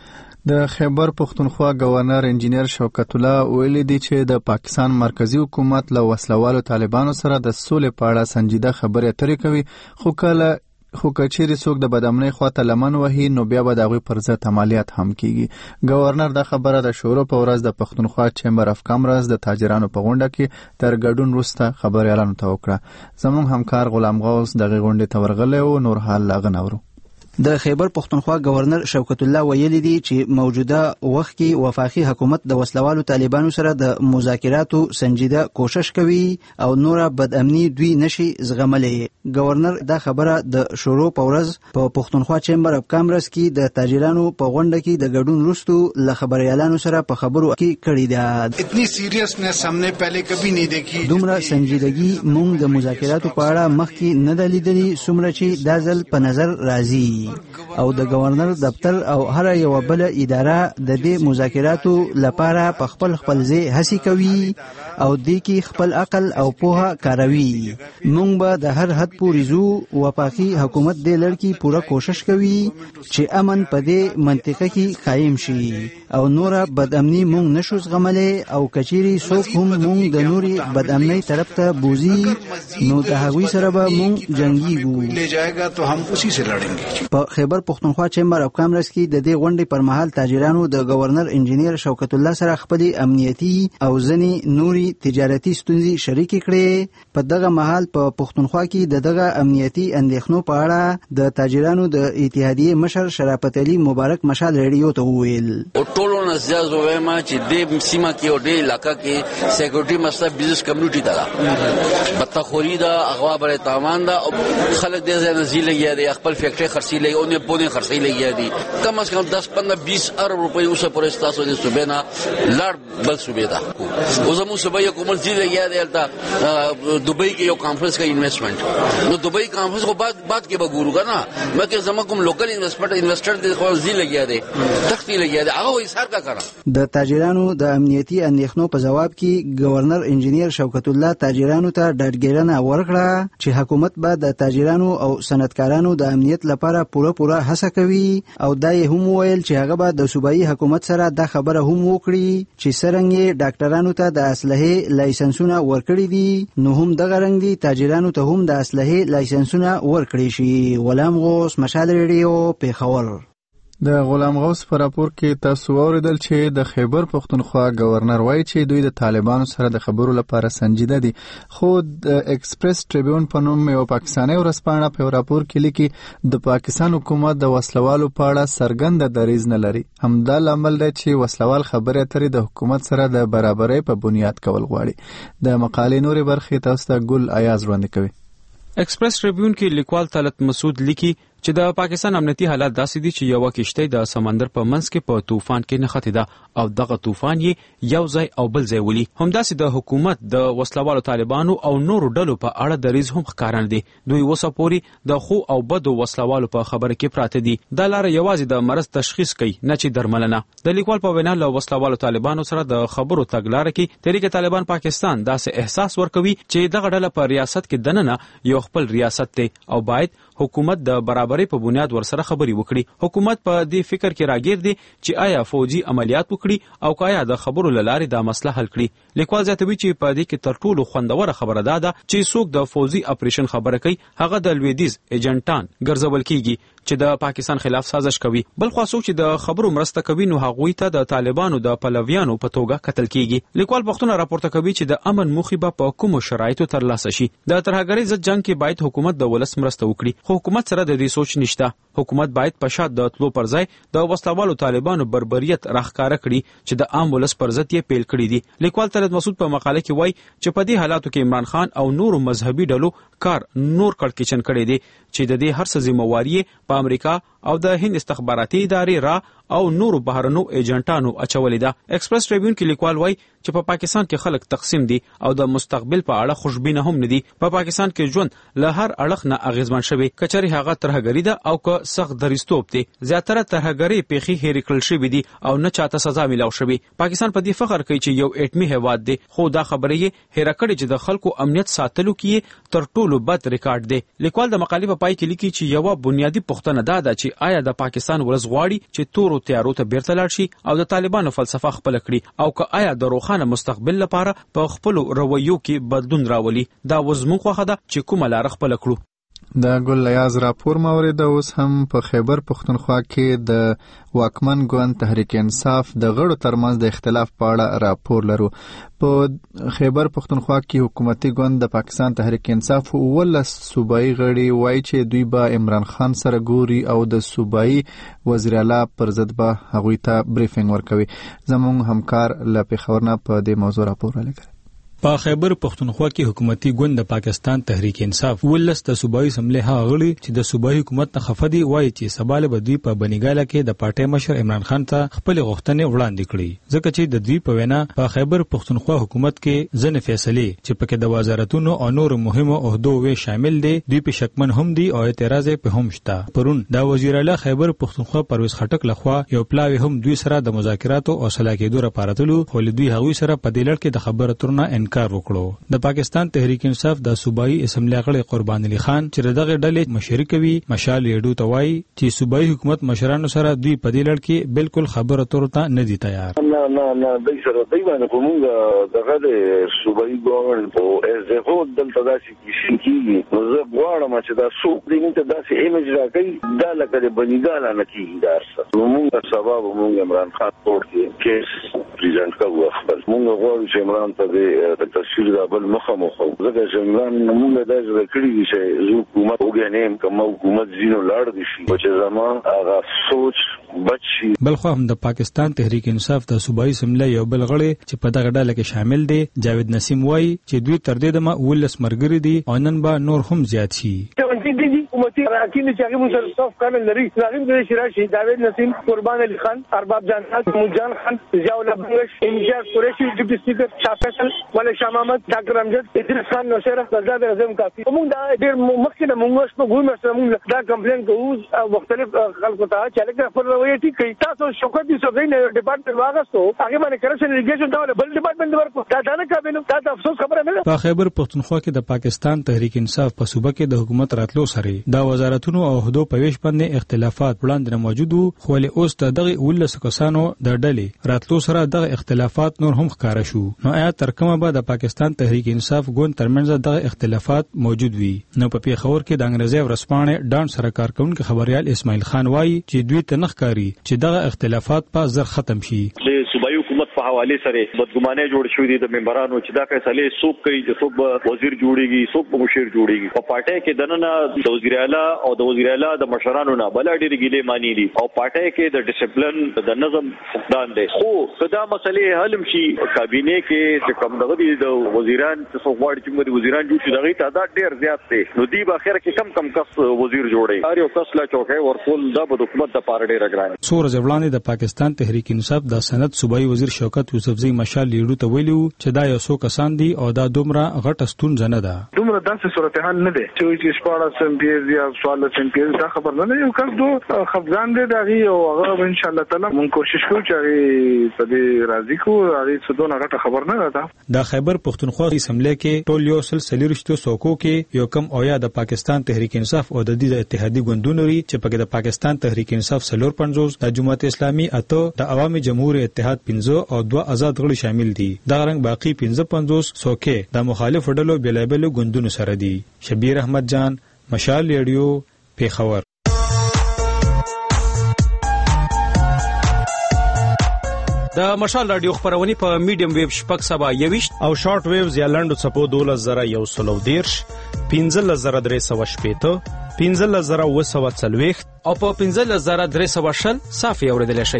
د خیبر پختونخوا گورنر انجینیر شوکت الله ویلي دی چې د پاکستان مرکزی حکومت له وسلوالو طالبانو سره د سولې په اړه سنجیده خبرې اترې کوي، خو کله خو کچېرې څوک د بدامنۍ خواته لمن وهي نو بیا به د هغوی پر ضد عملیات هم کیږي. گورنر دا خبره د شورو په ورځ د پښتونخوا چیمبر اف کامرس د تاجرانو په غونډه کې تر ګډون وروسته خبریالانو ته وکړه. زموږ همکار غلام غوث دغه غونډې ته ورغلی او نور حال لا غنورو. د خیبر پختونخوا گورنر شوکت الله ویلي دی چې موجوده وخت کې وفاقي حکومت د وسلوالو طالبانو سره د مذاکراتو سنجیده کوشش کوي او نوره بدامني دوی نشي زغملی. گورنر دا خبره د شورو په ورځ په پختونخوا چیمبر اف کامرس کې د تاجرانو په غونډه کې د ګډون وروسته له خبریالانو سره په خبرو کې کړې ده. اتنی سیریسنس हमने पहले कभी नहीं देखी. دومره سنجیدګي موږ د مذاکراتو په اړه مخکې نه ده لیدلې څومره چې دا ځل په نظر راځي. او د گورنر دفتر او هر یو بل اداره د دې مذاکراتو لپاره په خپل خپل ځای هڅه کوي او د کی خپل عقل او پوهه کاروي. موږ به د هر حد پورې زو وفاقي حکومت د لړکی پوره کوشش کوي چې امن په دې منطقه کې قائم شي او نور بدامني موږ نشو زغملای او کچيري څوک هم موږ د نوري بدامني طرف ته بوزي نو د هغوی سره به موږ جنگيږو. ले जाएगा तो हम उसी से लड़ेंगे. په خیبر پختونخوا چیمبر اف کامرس کې د دې غونډې پر مهال تاجرانو د گورنر انجینیر شوکت الله سره خپل امنیتي او ځنې نوري تجارتي ستونزې شریکې کړې. په دغه مهال په پختونخوا کې د دغه امنیتي اندېښنو په اړه د تاجرانو د اتحادیې مشر شرافت علي مبارک مشال ریډیو ته وویل. ټولو نسجاز وایم چې د سیمه کې او د علاقې کې سکیورټي مسله بزنس کمیونټي ته بدتخوري دا اغوا بر تاوان دا خلک د ځنځیر لګیا دي خپل فیکټري خرڅي لګي او نه پونه خرڅي لګیا دي کم از کم دس پندرہ بیس ارب روپے اوسه پر استاسو د صوبې نه لړ بل صوبې دا او زمو صوبې حکومت دې لګیا دی البته دوبۍ کې یو کانفرنس کا انویسټمنٹ نو دوبۍ کانفرنس کو بعد بعد کې به ګورو کنه مکه زما کوم لوکل انویسټمنٹ انویسټر دې خو ځي لګیا دی تختی لګیا دی هغه ایثار کا کړه. د تاجرانو د امنیتي اندېښنو په جواب کې گورنر انجینیر شوکت الله تاجرانو ته ډاډګیرنه ورکړه چې حکومت به د تاجرانو او صنعتکارانو د امنیت لپاره پوره پوره هڅه کوي او دا یې هم ویل چې هغه به د صوبایي حکومت سره دا خبره هم وکړي چې څرنګه ډاکټرانو ته د اسلحې لایسنسونه ورکړي دي نو هم دغه رنګ دي تاجرانو ته هم د اسلحې لایسنسونه ورکړي شي. غلام غوث، مشال ریډیو، پیښور. د غلام غوث په راپور کې تاسو اوریدل چې د خیبر پختونخوا گورنر وایي چې دوی د طالبانو سره د خبرو لپاره سنجیده دي، خو د ایکسپریس ټریبیون په نوم یو پاکستاني ورځپاڼه په راپور کې لیکي د پاکستان حکومت د وسلوالو په اړه څرګند دریځ نه لري. همدا لامل دی چې وسلوال خبرې اترې د حکومت سره د برابرۍ په بنیاد کول غواړي. د مقالې نورې برخې تاسو ته ګل ایاز وړاندې کوي. ایکسپریس ټریبیون کې لیکوال طلعت مسعود لیکي چې د پاکستان امنیتي حالات داسې دي چې یو کشته د سمندر په منځ کې په طوفان کې نښتې ده او دغه طوفان یې یو ځای او بل ځای ولي. همداسې د حکومت د وسلوالو طالبانو او نورو ډلو په اړه دریځ هم ښکارن دي. دوی اوسه پورې د خو او بدو وسلوالو په خبره کې پراته دي. دا لاره یوازې د مرض تشخیص کوي نه چې درملنه. د لیکوال په وینا له وسلوالو طالبانو سره د خبرو تګلاره کې تحریک طالبان پاکستان داسې احساس ورکوي چې دغه ډله په ریاست کې دننه یو خپل ریاست دی او باید حکومت د برابرۍ په بنیاد ورسره خبري وکړي. حکومت په دې فکر کې راګیر دی چې آیا فوجي عملیات وکړي او کایا د خبرو لارې دا مسله حل کړي. لیکوال زیاتوي چې په دې کې تر ټولو خوندوره خبره ده ده چې څوک د فوجي اپریشن خبره کوي هغه د لویدیز ایجنټان ګرځول کیږي چې د پاکستان خلاف سازش کوي. بل خو څوک چې د خبرو مرسته کوي نو هغوی ته د طالبانو د پلویانو په توګه قتل کیږي. لیکوال پښتون راپورته کوي چې د امن موخې به په کومو شرایطو ترلاسه شي. د ترهګرۍ ضد جنگ کې باید حکومت د ولس مرسته وکړي، خو حکومت سره د دې سوچ نشته. حکومت باید په شا د تلو پر ځای د وسلوالو طالبانو بربریت راښکاره کړي چې د عام ولس پر ضد یې پیل کړي دي. لیکوال طلعت مسعود په مقاله کې وایي چې په دې حالاتو کې عمران خان او نورو مذهبي ډلو کار نور کړکېچن کړی دی چې د دې هر څه ذمہواری په امریکا او د هند استخباراتي ادارې را او نورو بهرنو ایجنټانو اچولې ده. ایکسپریس ټریبیون کې لیکوال وایي چې په پاکستان کې خلک تقسیم دي او د مستقبل په اړه خوشبینه هم نه دي. په پاکستان کې ژوند له هر اړخ نه اغیزمن شوی، کچري هغه ترهګری ده او که سخت دریستوب دی. زیاتره ترهګری پیخي هېر کړل شوی دي او نه چاته سزا ملاو شوی. پاکستان په دې فخر کوي چې یو اټمي هیواد دی، خو دا خبره یې هېر کړې چې د خلکو امنیت ساتلو کې تر ټولو بد ریکارډ دی. لیکوال د مقالې په پای کې لیکي چې یو بنیادی پوښتنه دا ده چې آیا د پاکستان ولس غواړي چې تورو تیارو ته بیرته لاړ شي او د طالبانو فلسفه خپل کړي او که آیا د روښانه مستقبل لپاره په خپل رویو کې بدلون راولي. دا وزمو خوخه ده چې کومه لار خپل کړو. د ګل لیاز راپور مورید اوس هم په خیبر پختونخوا کې د واکمن ګوند تحریک انصاف د غړو ترمنځ د اختلاف په اړه راپور لرو. په خیبر پختونخوا کې حکومتي ګوند د پاکستان تحریک انصاف ولس صوبایي غړي وایي چې دوی به عمران خان سره ګوري او د صوبایي وزیر اعلی پر ضد به هغوی ته بریفینګ ورکوي. زموږ همکار له پېښور نه په دې موضوع راپور رالیږلی. په خیبر پختونخوا کې حکومتي ګوند د پاکستان تحریک انصاف ولس د صوبایي اسمبلی هغه غړي چې د صوبایي حکومت نه خفه دي وایي چې سباله به دوی په بنیګاله کې د پارټي مشر عمران خان ته خپل غوښتنې وړاندې کړي، ځکه چې د دوی په وینا په خیبر پختونخوا حکومت کې ځنې فیصلې چې پکې د وزارتونو او نور مهمو عہدو وې شامل دي دوی په شکمن هم دي او اعتراض په هم شته. پرون د وزیر اعلی خیبر پختونخوا پرویز خټک لخوا یو پلاوی هم دوی سره د مذاکراتو او صلاح کېدو لپاره تلو، خو دوی هغوی سره په دې لړ کې د خبرو ترنه انکار وکړو. د پاکستان تحریک انصاف د صوبایي اسمبلی غړي قربان علي خان چې دغه ډلې مشري کوي مشال ریډیو ته وایي چې صوبایي حکومت مشرانو سره دوی په دې لړ کې بالکل خبرو ترته نه دي تیار. نه نه نه دوی سره دوی باندې کومه دغه د صوبایي ګورنمنت او از ا هول دلته داسې کیږي کیږي نو زه غواړم چې دا څوک دې ته داسې ایمیج راکړي دا لکه د بنیګاله نه کیږي دارسه. موږ سبب موږ عمران خان ورته کیس پریزنټ کوو خپل موږ غواړو چې عمران ته د تشکیل د بل مخه مخه ځکه چې عمران موږ د ذکرې چې زو حکومت وګڼم کوم حکومت زینو لاړ دي شي چې زمون هغه سوچ بچي. بل خو هم د پاکستان تحریک انصاف د صوبایي اسمبلی یو بل غړي چې په دغه ډله کې شامل دي جاوید نسیم وایي چې دوی تر دې دمه ولس مرګري دي او نن به نور هم زیات شي. حکومتي راکین چې هغه موږ صف کامل لري راغیم د شراشي جاوید نسیم قربان علي خان ارباب جان موجان خان ضیاء الله انجاز قریشی ډیپټي سپیکر شاه فیصل ولی شاه محمد ډاکټر امجد ادریس خان نوشیره آزاد اعظم کافي موږ دا ډېر مخکې موږ په ګومه سره موږ دا کمپلین کوو مختلف خلکو ته چې لکه خپل رویه ټیک کړي. تاسو شوکت دي سوګین ډپارټمنټ واغستو هغه باندې کرپشن ریګیشن دا بل ډپارټمنټ ورکو دا دا نه کابینو دا د افسوس خبره نه. په خیبر پختونخوا کې د پاکستان تحریک انصاف په صوبه کې د حکومت راتلو سره دا د وزارتونو او عہدو په ویش باندې اختلافات وړاندې موجود وو، خو له اوس د دغه ولس کسانو د ډلې راتلو سره دغه اختلافات نور هم ښکارا شو. نو آیا تر کومه به د پاکستان تحریک انصاف ګوند ترمنځ دغه اختلافات موجود وي؟ نو په پیښور کې د انګریزي ورسپانې ډان سره کارکونکو خبريال اسماعیل خان وایي چې دوی ته نخکاری چې دغه اختلافات په زر ختم شي. صوبایي حکومت په حواله سره بدګمانه جوړ شوې دي د ممبرانو چې دا فیصله څوک کوي چې څوک وزیر جوړيږي څوک مشیر جوړيږي. په پارټي کې دنه د وزیر اعلی او د وزیر اعلی د مشرانو نه بل ډېر ګیلې مانی دي او پارټي کې د ډیسپلین د نظم فقدان دي. خو کدا مسلې حل شي کابینه کې چې کوم دغه دي د وزیران چې څو غواړي چې وزیران جوړ شي دغه تعداد ډېر زیات دي، نو دی په اخر کې کم کم کس وزیر جوړي هر یو کس لا چوکه ورکول د حکومت د پاره ډېر غراړي. څو ورځې وړاندې د پاکستان تحریک انصاف د سند صوبایي وزیر شوکت یوسفزئی مشال لیډو ته ویلو چې دا یو څو کسان دي او دا دومره غټه ستونزه نه ده. دومره داسې صورتحال نه ده چې شپاړس سمپیز یا څوارلس سمپیز دا خبر نه ده. یو کس دو خفګان دي دغه او هغه ان شاء الله تعالی مونږ کوشش کوو چې په دې راضي کو هغه څه غټه خبر نه ده. د خیبر پښتونخوا اسمبلی کې ټول یو سلسله رښتو سوکو کې یو کم او یا د پاکستان تحریک انصاف او د دې اتحادی ګوندونو لري چې په د پاکستان تحریک انصاف سلور پنځوس، د جماعت اسلامي اته، د عوامي جمهور اتحاد پنځه او دوه آزاد غړي شامل دي. دا رنګ باقی پنځه پنځوس سوکې د مخالف ډلو بلایبل ګوندونو سره دي. شبیر احمد جان، مشال ریډیو، پیښور. د مشال رادیو خبرونه په میډیم ویو شپږ سبا یويشت او شارټ ویوز یا لنډو څپو دولس زره یو سلو دیرش، پنځلس زره درې سوه شپېته، پنځلس زره اووه سوه څلوېښت او په پنځلس زره درې سوه شل صافي اورېدلی شئ.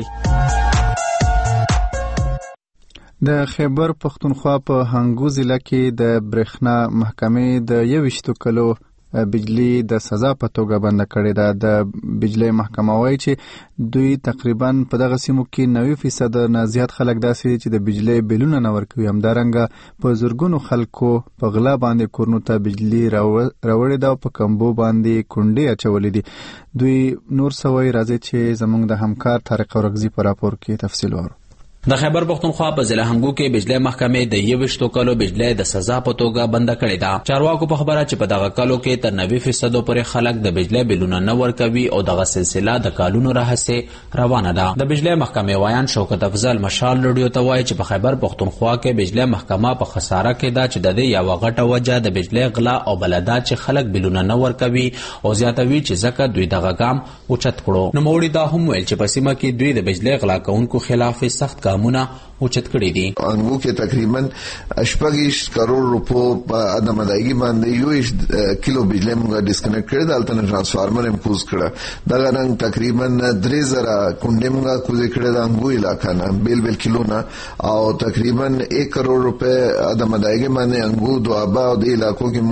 د خیبر پښتونخوا په هنګو ضلع کې د برېښنا محکمې د یويشتو کلو بجلی د سزا په توګه بند کړې ده. د بجلی محکمه وایي چې دوی تقریبا په دغه سیمو کې نوي فیصد نه زیات خلک داسې چې د بجلی بلونه نه ورکوي. همدارنګه په زرګونو خلکو په غلا باندې کورونو ته بجلی راوړې ده او په کمبو باندې کونډې اچولې دي. دوی نور سوي راځي چې زموږ د همکار طارق اورغزي په راپور کې تفصیل ورو. د خیبر پښتونخوا په ضلع هنګو کې بجلی محکمې د یويشتو کلو بجلی د سزا په توګه بند کړې ده. چارواکو په خبره چې په دغه کلو کې تر نوي فیصد پورې خلک د بجلی بلونه نه ورکوي او دغه سلسله د کالونو راهیسې روانه ده. د بجلی محکمې وایان شوکت افضل مشال ریډیو ته وایي چې په خیبر پښتونخوا کې بجلی محکمه په خساره کې ده چې د دې یو غټه وجه د بجلی غلا او بلدا چې خلک بلونه نه ورکوي او زیاتوي چې ځکه دوی دغه ګام اوچت کړو. نو موړي دا هم ویل چې په سیمه کې دوی د بجلی غلا کوونکو خلاف سخت ګامونه اوچت کړی دي. انګو کې تقریبا شپږ کروڑ روپو په عدم ادایګي باندې یو کیلو بجلی موږ ډیسکنیکټ کړی، دلته ترانسفارمر هم کوز کړه. دا رنګ تقریبا درې زره کونډې موږ کوز کړی د انګو علاقې نه بیل بیل کیلو نه او تقریبا یک کروڑ روپے عدم ادایګي باندې انګو دوابا او د علاقو کې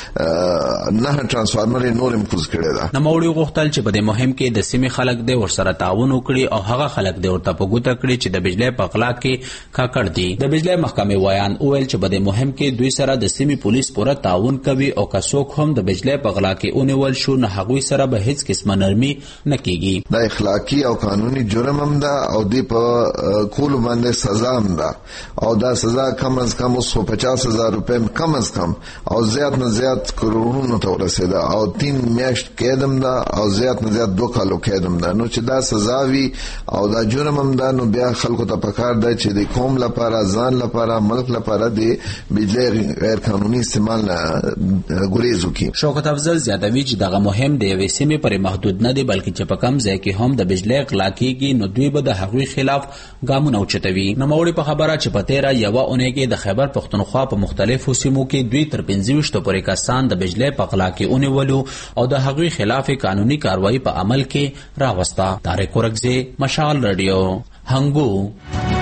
موږ نه ترانسفارمر نور هم کوز کړی دا. نو موړي غوښتل چې په دې مهم کې د سیمې خلک د ورسره تعاون وکړي او هغه خلک د ورته په ګوته کړي چې د بجلی په غلا کې کاکړ دي. د بجلی محکمې وایان اویل چې په دې مهم کې دوی سره د سیمې پولیس پوره تعاون کوي او که څوک هم د بجلی په غلا کې اونول شو نه هغوی سره به هیڅ قسمه نرمي نه کیږي. دا اخلاقی او قانوني جرم هم ده او دی په کول باندې سزا هم ده او دا سزا کم از کم اوس پچاس هزار روپے کم از کم او زیات نه زیات کروڑونو ته ورسېده او تین میاشت قید هم ده او زیات نه زیات دو کالو قید هم ده. نو چې دا سزا وي او دا جرم هم ده نو بیا خلکو ته پکار ده چې د قوم لپاره ځان لپاره ملک لپاره د بجلی غیر قانوني استعمال نه ګریز وکړي. شوکت افضل زیاتوي چې دغه مهم د یوې سیمې پرې محدود نه دی بلکې چې په کم ځای کې هم د بجلی غلا کیږي نو دوی به د هغوی خلاف ګامونه اوچتوي. نوموړي په خبره چې په تیره یوه اونۍ کې د خیبر پښتونخوا په مختلفو سیمو کې دوی تر پنځه ویشتو پورې کسان د بجلی په غلا کې ونیولو او د هغوی خلاف قانوني کاروایی په عمل کې راوسته. طارق اورغزي، مشال ریډیو، هنګو.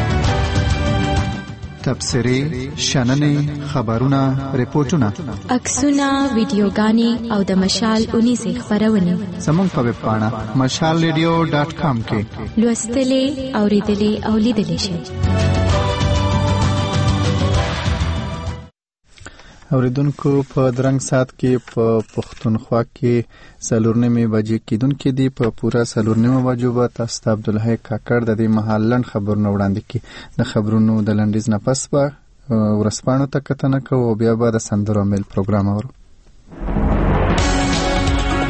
تبصرې، شننې، خبرونه، ریپورتونه، عکسونه، ویډیوګانې او د مشال اونیزې خبرونه زموږ په ویب پاڼه مشال ریډیو ډاټ کام کې لوستلې، اوریدلې او لیدلې شئ. اوریدونکو په درنګ سات کې په پښتونخوا کې سلورنیمې بجې کېدونکې دي. په پوره سلورنیمه بجو به تاسو ته عبدالحی کاکړ د دې مهال لنډ خبرونه وړاندې کړي. د خبرونو د لنډیز نه پس به ورځپاڼو ته کتنه کوو او بیا به د سندرو میل پروګرام اورو.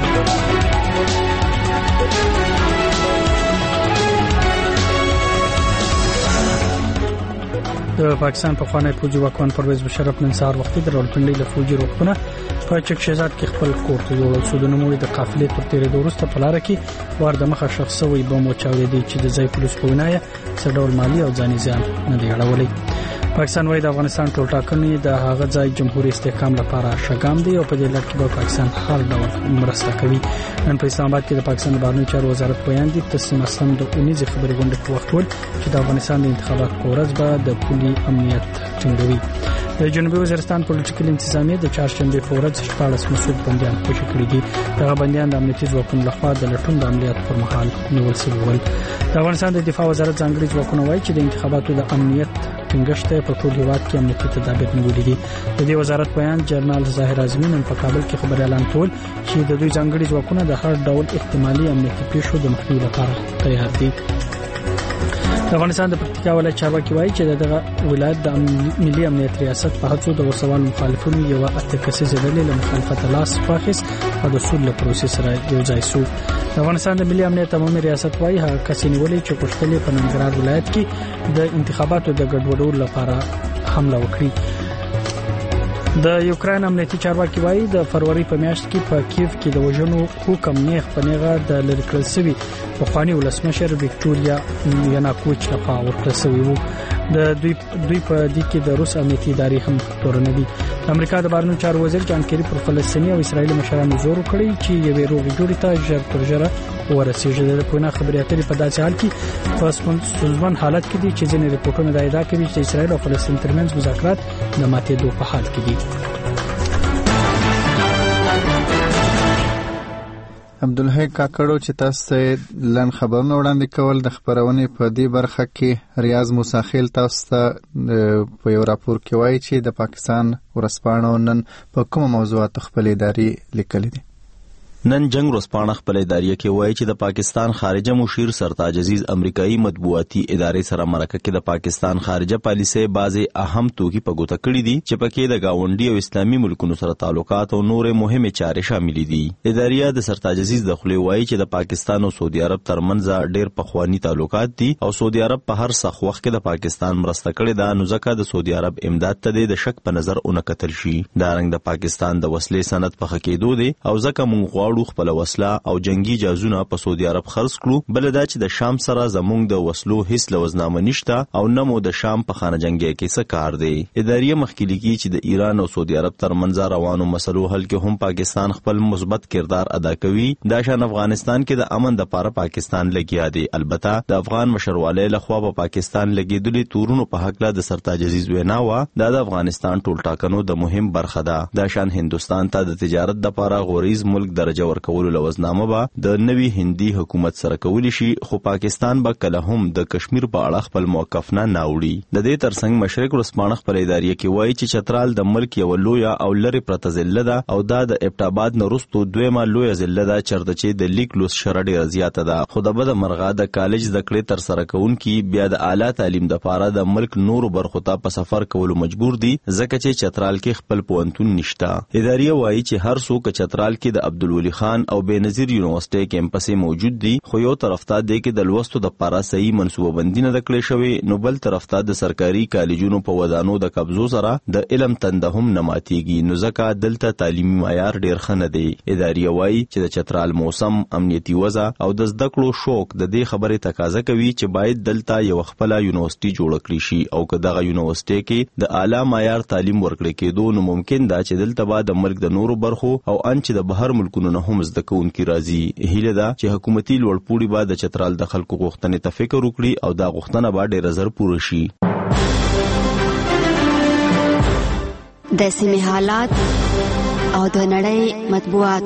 د پاکستان په خوانی پوجي واکمن پرویز مشرف نن سهار وختي د راولپنډي له فوجي روغتونه په چک شهزاد کې خپل کور ته جوړ شو. د نوموړي د قافلې تر تیرې وروسته په لار کې ور د مخه شخص وي بم وچاودي چې د ځای پولیس په وینایه څه ډول مالی او ځاني زیان نه دی اړولی. پاکستان وايي د افغانستان ټول ټاکنې د هغه ځای جمهوریت استحکام لپاره شګام دی او په دې لړ کې به پاکستان هر ډول مرسته کوي. نن په اسلام آباد کې د پاکستان بهرنیو چارو وزارت بیان دی تسلیم اسلام د اونیزې خبري غونډې په وخت ول چې د افغانستان د انتخابات په ورځ به د پولي امنیت ټینګوي. د جنوبي وزیرستان پولیټیکل انتظامیه د چهارشنبه په ورځ شپږ مسعود بنديان خوشي کړي دي. دغه بنديان د امنیتي ځواکونو لخوا د لټون د عملیات پر مهال نیول شوي ول. د افغانستان د دفاع وزارت ځانګړي ځواکونه وایي چې د انتخاباتو د امنیت ټینګښت په ټول هیواد کې امنیتي تدابیر نیولې دي. د دې وزارت بیان جنرال ظاهر اعظمي نن په کابل کې خبري اعلان کول چې د دوی ځانګړي ځواکونه د هر ډول احتمالي امنیتي پیښو د مخنیوي لپاره تیار دي. د افغانستان د پکتیکا ولایت چارواکي وایي چې دغه ولایت د ملي امنیت ریاست په هڅو د وسوال مخالفینو یو اته کسیزه ډلې له مخالفت لاس واخیست او د سول له پروسې سره یو ځای شو. د افغانستان د ملي امنیت عمومي ریاست وایي هغه کسې نیولې چې پښتلې په ننګرهار ولایت کې د انتخاباتو د ګډوډولو لپاره حمله وکړي. د یوکرين امنیتي چارواکي وایي د فروری په میاشت کې په کیف کې د وژنو حکم نیغ په نیغه د لری کړل شوی په خواني ولسمشر وکټوریا یناکوچ لخوا ورکړل شوی وو. د دوی دوی په دې کې د روس امنیتي ادارې هم تورن دي. د امریکا د بهرنیو چارو وزیر جان کیری پر فلسطیني او اسرایلی مشرانو زور وکړي چې یوې روغې جوړې ته ژر تر ژره ورسیږي. د پونا خبري اترې په داسې حال کې په سوزمن حالت کې دي چې ځینې ریپورتونه دا ادعا کوي چې اسرایل او فلسطین ترمنځ مذاکرات د ماتېدو په حال کې دي. عبدالحی کاکړو چې تاسو لن خبرونه وړاندې کول د خبرونې په دې برخه کې ریاض موساخیل تاسو ته په یو راپور کې وایي چې د پاکستان ورسپانو نن په کومه موضوعات خپل اداري لیکلي دي. نن جنگ ورځپاڼه خپل ادارې کې وایي چې د پاکستان خارجه مشیر سرتاج عزیز امریکایي مطبوعاتي ادارې سره مرکه کې د پاکستان خارجه پالیسي بعضي اهم توکي په ګوته کړی دي چې پکې د گاونډي او اسلامي ملکونو سره تعلقات او نور مهمه چارې شامل دي. ادارې د سرتاج عزیز د خپل وایي چې د پاکستان او سعودي عرب ترمنځ ډېر پخوانی تعلقات دي او سعودي عرب په هر سخت وخت کې د پاکستان مرسته کړې ده، نو ځکه د سعودي عرب امداد ته د شک په نظر اونکتل شي. دا رنګ د پاکستان د وسلې سند په خکېدو دي او ځکه مونږ خپل وسله او جنگي جازونه په سعودي عرب خرڅ کړو. بل دا چې د شام سره زموږ د وسلو هیڅ لوزنامه نشته او نمو د شام په خانه جنگي کې څه کار دی. ادارې مخکې لیکي چې د ایران او سعودي عرب ترمنځ روانو مسلو حل کې هم پاکستان خپل مثبت کردار ادا کوي. دا شان افغانستان کې د امن لپاره پاکستان لګیا دی. البته د افغان مشرواله لخوا په پاکستان لګیدلې تورونو په حق له د سرتاج عزیز وینا و دا د افغانستان ټول ټاکنو د مهم برخه ده. دا شان هندستان ته د تجارت لپاره غوریز ملک درجه ورکول لوزنامه با د نوي هندي حکومت سره کولی شي، خو پاکستان به کله هم د کشمیر په اړه خپل موقف نه ناوړي. د دې ترڅنګ مشرق ورسپانه خپل ادارې کې وایي چې چترال د ملک یو لوی او لری پرته ضلع ده او دا د ابټاباد نه وروسته دویمه لوی ضلع ده چرته چې د لیک لوس شره ډیره زیاته ده. خو د بده مرغه د کالج د کړې تر سره کوونکي بیا د اعلی تعلیم د لپاره د ملک نورو برخو ته په سفر کولو مجبور دي ځکه چې چترال کې خپل پوهنتون نشته. ادارې وایي چې هر څوک چترال کې د عبدالولي خان او بېنظیر یونیورسيټي کیمپس موجود دي، خو یو طرف ته د کې د لوستو د لپاره صحیح منصوبه بندي نه کړې شوې، نو بل طرف ته د سرکاري کالجونو په ودانو د قبضو سره د علم تنده هم نه ماتېږي، نو ځکه دلته تعلیمي معیار ډیر ښه نه دی. ادارې وایي چې د چترال موسم، امنیتي وضع او د زده کړو شوق د دې خبرې تقاضا کوي چې باید دلته یو خپل یونیورسيټي جوړ کړي شي او که دغه یونیورسيټي کې د اعلی معیار تعلیم ورکړي کېدو نو ممکن ده چې دلته به د ملک د نورو برخو او ان چې د بهر ملکونو نه هم زده کوونکي راځي. هیله ده چې حکومتي لوړپوړي به د چترال د خلکو غوښتنې ته فکر وکړي او دا غوښتنه به ډېره زر پوره شي. د سیمې حالات او د نړۍ مطبوعات.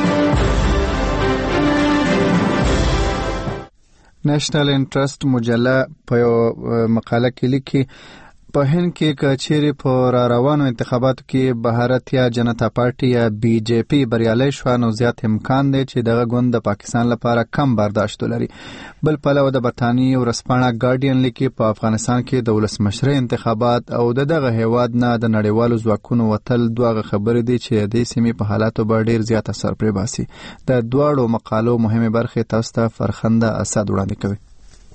نېشنل انټرست مجله په یو مقاله کې لیکي په هند کې کچېری په را روانو انتخاباتو کې بهارت یا جنتا پارټي یا بي جے پي بریالي شو، نو زیات امکان دی چې دغه ګوند د پاکستان لپاره کم برداشت لري. بل پلو د برتانیې ورسپانه ګارډین لیکي په افغانستان کې د ولسمشرۍ انتخابات او دغه هیواد نه د نړیوالو ځواکونو وتل دوه خبرې دي چې د سیمې په حالاتو باندې ډیر زیات اثر پرې باسي. د دواړو مقالو مهمه برخه تاسو ته فرخنده اسد وړاندې کوي.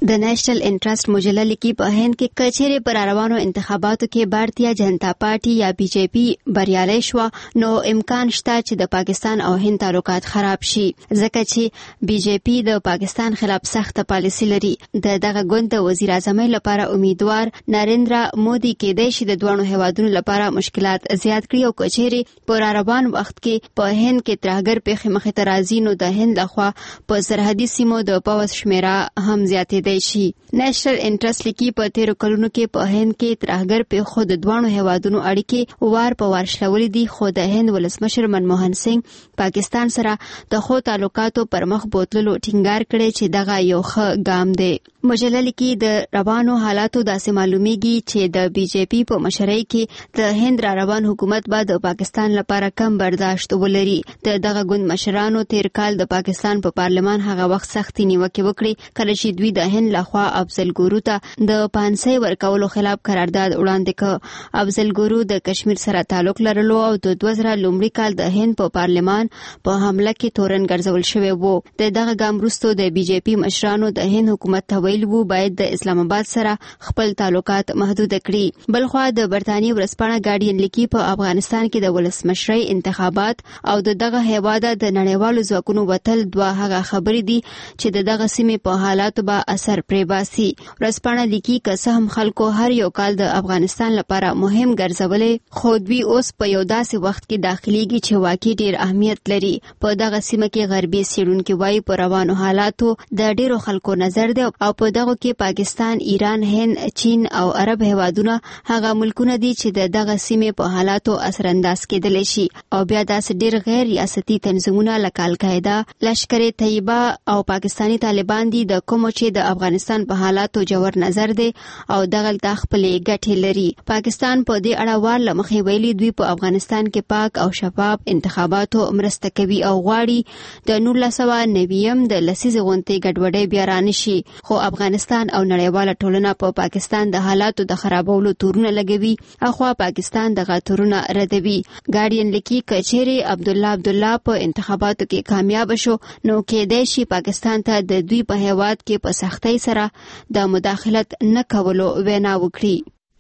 د نېشنل انټرست مجله لیکي په هند کې کچېرې پر روانو انتخاباتو کې بھارتیا جنتا پارټي یا بي جے پي بریالي شو نو امکان شته چې د پاکستان او هند تعلقات خراب شي ځکه چې بي جے پي د پاکستان خلاف سخت پالیسي لري. د دغه ګوند د وزیر اعظم لپاره امیدوار نریندرا مودي کې د شي د دوه هیوادونو لپاره مشکلات زیات کړي او کچېرې پر روان وخت کې په هند کې ترهګر پیښې مخې ته راځي نو د هند لخوا په سرحدي سیمو د پوځ شمیره هم زیاتېدای شي. نېشنل انټرست لیکي په تیرو کلونو کې په هند کې ترهګر پیښو د دوه هیوادونو اړیکې وار په وار شلولې دي خو د هند ولسمشر منموهن سنگ پاکستان سره د خو تعلقاتو پر مخ بوتلو ټینګار کړي چې دغه یو ښه ګام دی. مجله لیکي د روانو حالاتو داسې معلومیږي چې د بي جے پي په مشرۍ کې د هند را روان حکومت به د پاکستان لپاره کم برداشت ولري. د دغه ګوند مشرانو تیر کال د پاکستان په پا پارلمان هغه وخت سختي نیوکه وکړي کله چې دوی د هند لخوا افضل ګورو ته د پانسۍ ورکولو خلاف قرارداد وړاندې کړ. افضل ګورو د کشمیر سره تعلق لرلو او د دوه زره لومړي کال د هند په پارلمان په حمله کې تورن ګرځول شوی وو. د دغه ګام وروسته د بي جے پي مشرانو د هند حکومت ته وو باید د اسلام آباد سره خپل تعلقات محدود کړي. بلخوا د برتانی ورځپاڼه ګارډین لیکي په افغانستان کې د ولسمشرۍ انتخابات او د دغه هیواد د نړیوالو ځواکونو وتل دوه هغه خبرې دي چې د دغه سیمې په حالاتو به اثر پرې باسي. ورځپاڼه لیکي که څه هم خلکو هر یو کال د افغانستان لپاره مهم ګرځولې خو دوی اوس په یو داسې وخت کې داخليږي چې واقعي ډیر اهمیت لري. په دغه سیمه کې غربي څېړونکي وایي په روانو حالاتو د ډیرو خلکو نظر دی او په دغه کې پاکستان، ایران، هند، چین او عرب هیوادونه هغه ملکونه دي چې د دغه سیمې په حالاتو اثر انداز کېدلی شي او بیا داسې ډیر غیر ریاستي تنظیمونه لکه القاعده، لشکر طیبه او پاکستانی طالبان دي د کومو چې د افغانستان په حالاتو جوړ نظر دي او دغه د خپلې ګټې لري. پاکستان په دې اړه وار لمخې ویلي دوی په افغانستان کې پاک او شفاف انتخاباتو مرسته کوي او غواړي د نولس سوه نویم د لسیزې غونډې ګډوډۍ بیا رانشي. خو افغانستان او نړیواله ټولنه په پا پاکستان د حالاتو د خرابولو تورونه لګوي او خو پاکستان دغه تورونه ردوي. ګارډین لیکي کچېرې عبدالله عبدالله په انتخاباتو کې کامیاب شو نو کېدای شي پاکستان ته د دوی په هیواد کې په سختۍ سره د مداخلت نه کولو وینا وکړي.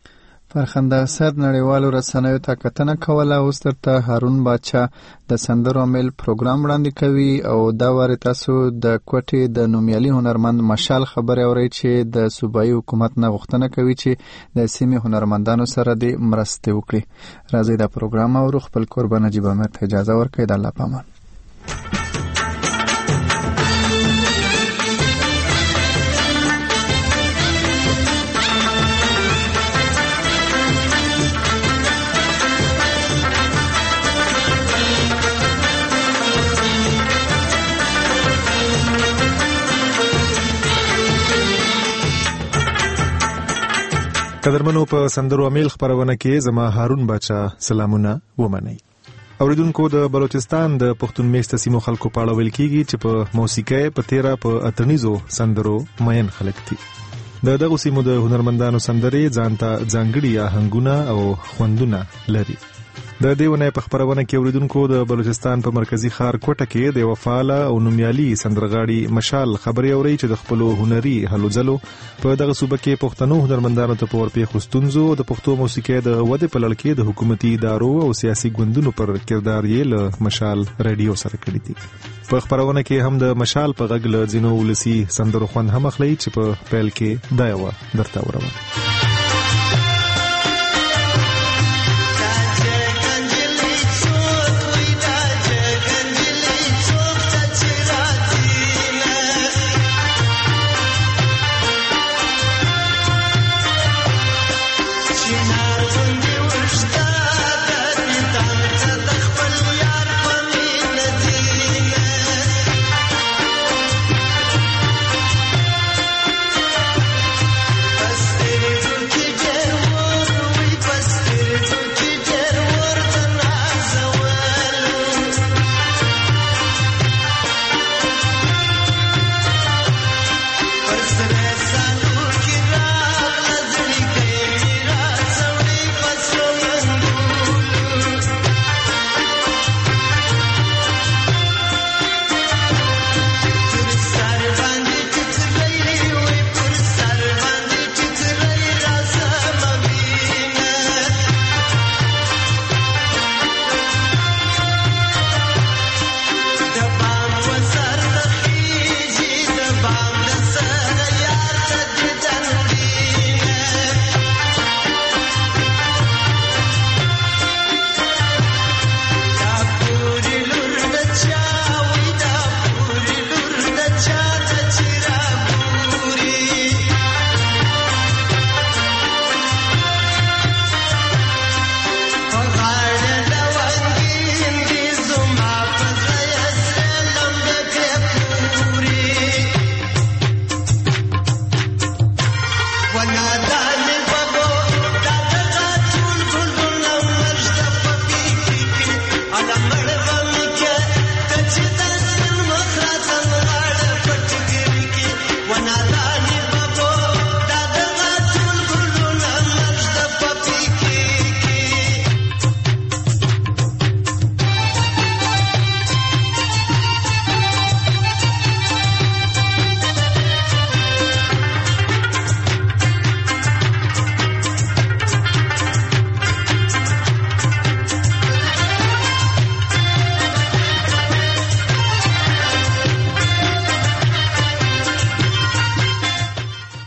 فرخنده اسد نړیوالو رسنیو ته کتنه کوله. اوس درته هارون باچا د سندرو میل پروګرام وړاندې کوي او دا واره تاسو د کوټې د نومیالي هنرمند مشال خبرې اورئ چې د صوبایي حکومت نه غوښتنه کوي چې د سیمې هنرمندانو سره د مرستې وکړي. راځي دا پروګرام اورو. خپل قربان نجیب امیر ته اجازه ورکړئ. د الله پامان. قدرمنو په سندرو امیل خبرونه کې زما هارون باچا سلامونه ومنئ. اوریدونکو د بلوچستان د پښتون میشته سیمو خلکو په اړه ویل کیږي چې په موسیقۍ په تیرا په اتنیزو سندرو مین خلک دي. د دغه سیمو د هنرمندانو سندرې ځانته ځانګړي آهنګونه او خوندونه لري. د دیونه په خبرونه کې اوریدونکو د بلوچستان په مرکزی ښار کوټه کې د وفاله او نومیالي سندرغاړي مشال خبري اوري چې د خپل هنري هلو ځلو په دغه صوبه کې پښتنو هنرمندانو ته پور پی خوستونزو د پښتو موسیقۍ د ودې په لړ کې د حکومتي ادارو او سیاسي ګوندونو پر کردار یې له مشال رادیو سره کړی دي. په خبرونه کې هم د مشال په غږ له ځینو ولسی سندرو خوند هم اخلي چې په پیل کې دا یو درته ورو. Stay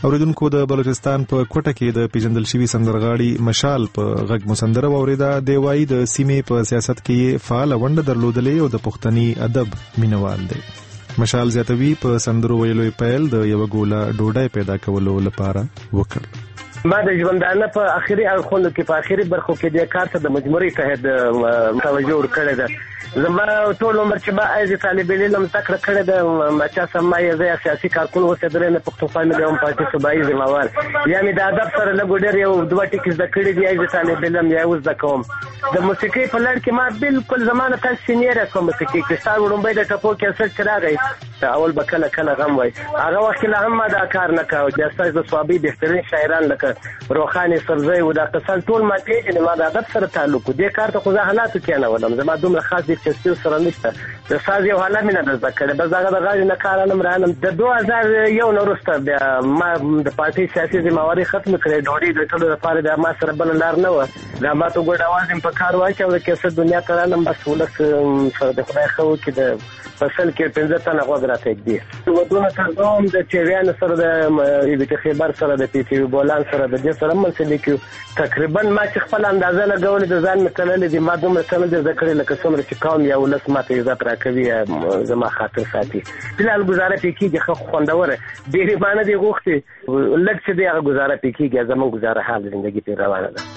اوریدونکو د بلوچستان په کوټه کې د پیژندل شوی سندرغاړي مشال په غږ مسندره واوریدا دی وایي د سیمې په سیاست کې فعال ونډه درلودلې او د پښتني ادب مینوال دی. مشال زیاتوي په سندرو ویلو پیل د یو ګوله ډوډۍ پیدا کولو لپاره وکړ. ما د ژوندانه په اخري اړخونو کې په اخري برخو کې د کار ته د مجموعي تحت توجه ورکړی ده. زما ټول عمر چې ما ایز طالب علم تکړه کړی ده، ما چا سم یې سیاسي کارکون اوسېدلی نه، پښتونخوا ملي قوم پارټي صوبایي ذمہوار، یا مې د ادب سره لږ ډېر یو دوه ټکي زده کړي دي ایز طالب علم یا اوس زده کوم. د موسیقۍ په لړ کې ما بالکل زما نه تاسو سینیره کوم موسیقۍ کې ستا وړومبی د ټپو کیسټ چې راغی اول به کله کله غم وای، هغه وخت کې لا هم ما دا کار نه کاوه. بیا ستاسو د صوابي بهترین شاعران لکه روخاني سرزی و دا کسان ټول ما پیژنې، ما د ادب سره تعلق و. دې کار ته خو زه حالاتو کې نه ولم، زما دومره خاص دلچسپي سره نشته. د ساز یو حالت مې نه زده کړی، بس هغه د غاړې نه کار علم رانم. د دوه هزار یو نه وروسته بیا ما د پارټۍ سیاسي ذمہواري ختم کړې، ډوډۍ د ټولو لپاره بیا ما سره بله لار نه وه. دا ما ته ګوډ اواز مې په کار واچو د کیسټ دنیا ته رانم، بس ولس سره د خدای ښه وکړي د فصل کې پنځه تنه غوږ راته ږدي. ودونه ترځوم د چیویانو سره، د ایبټ خیبر سره، د پی ټي وي بولان سره، د دې سره منسلي کړو. تقریبا ما چې خپل اندازه لګولې د ځان مې تللې دي، ما دومره څه نه دي زده کړې لکه څومره چې قوم یا ولس ما ته عزت راکوي یا زما خاطر ساتي. فلحال ګزاره پې کېږي، ښه خوندوره ډېرې ما نه دي غوښتې، لږ څه دی هغه ګزاره پې کېږي. زموږ ګزاره حال زندګي پرې روانه ده.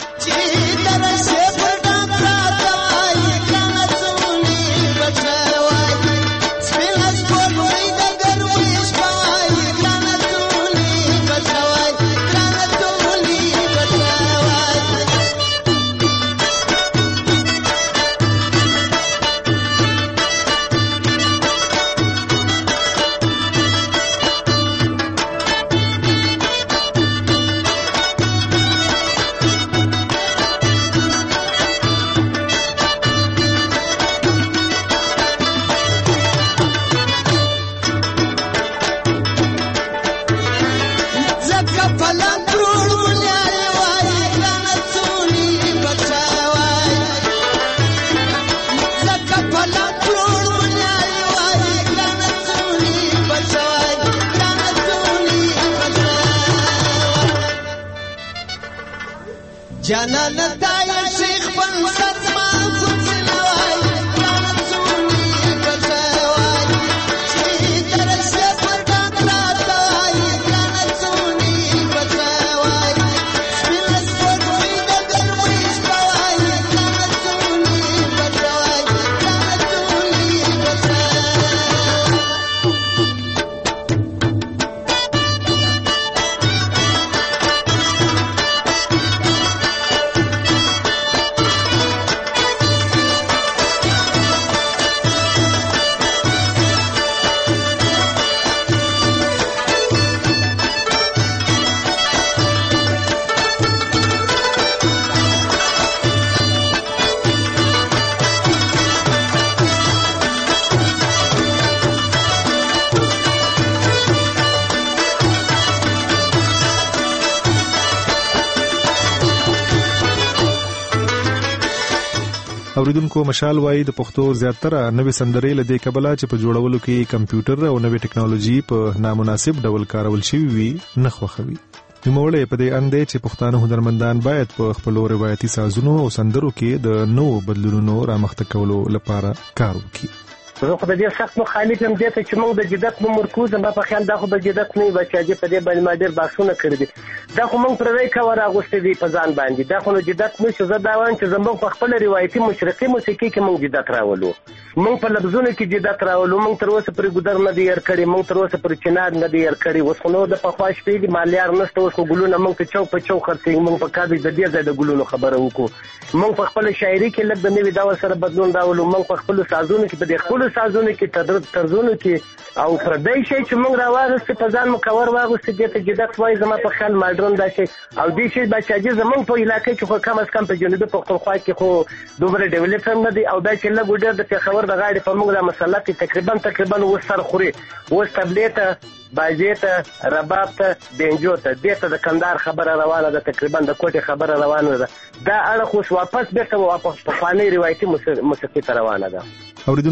جانا نتایا شیخ بن سرما کچلوای جانا سونی بچوای چی درس پڑھا تای جانا سونی بچوای سپیس پڑھوی دگر ویش پوای جانا سونی بچوای جانا سونی بچوای. اوریدونکو مشال وایي د پښتو زیاتره نوې سندرې له دې کبله چې په جوړولو کې کمپیوټر او نوې ټکنالوژي په نامناسب ډول کارول شوي وي نه خوښوي. نوموړی په دې اند دی چې پښتانه هنرمندان باید په خپلو روایتي سازونو او سندرو کې د نوو بدلونونو رامخته کولو لپاره کار وکړي. زه خو د دې سخت مخالف یم دې ته چې موږ د جدت په مرکوز ما په خیال دا خو د جدت نه وي چې په دې باندې ما ډېر بحثونه کړي دي. دا خو موږ پردی کور اغوستې دي په ځان باندې، دا خو نو جدت نه شي. زه دا وایم چې زموږ په خپل روایتي مشرقي موسیقي کې موږ جدت راولو، موږ په لفظونو کې جدت راولو. موږ تر اوسه پرې ګودر نه دی ير کړی، موږ تر اوسه پرې چنار نه دی ير کړی. اوس خو نو د پخوا شپې دي مالیار نشته، اوس خو ګلونه موږ په چوک په چوک خرڅېږي. موږ په کار د دې ځای د ګلونو خبره وکړو. موږ په خپل شاعري کې لږ د نوي ډول سره بدلون راولو. موږ په خپل سازونو کې په دې خپل سازونو کې ترزونو کې او پردی شي چې موږ راوغستې په ځان مکور واغستې دې ته جدت وایي. زما په خیال ماډرن دا شي او دې شي بچاجي زمونږ په علاقې کې خو کم از کم په جنوبي پښتونخوا کې خو دومره ډیولپ هم نه دی. او دا چې لږ ډېر د پېښور د غاړې په موږ دا مسله کې تقریبا تقریبا اوس سر خوري، اوس تبلې ته بازې ته رباب ته بینجو ته دې ته د کندهار خبره روانه ده، تقریبا د کوټې خبره روانه ده. دا اړخ اوس واپس بېرته واپس پخوانۍ روایتي موسیقي ته روانه ده. اوریدونکو مشال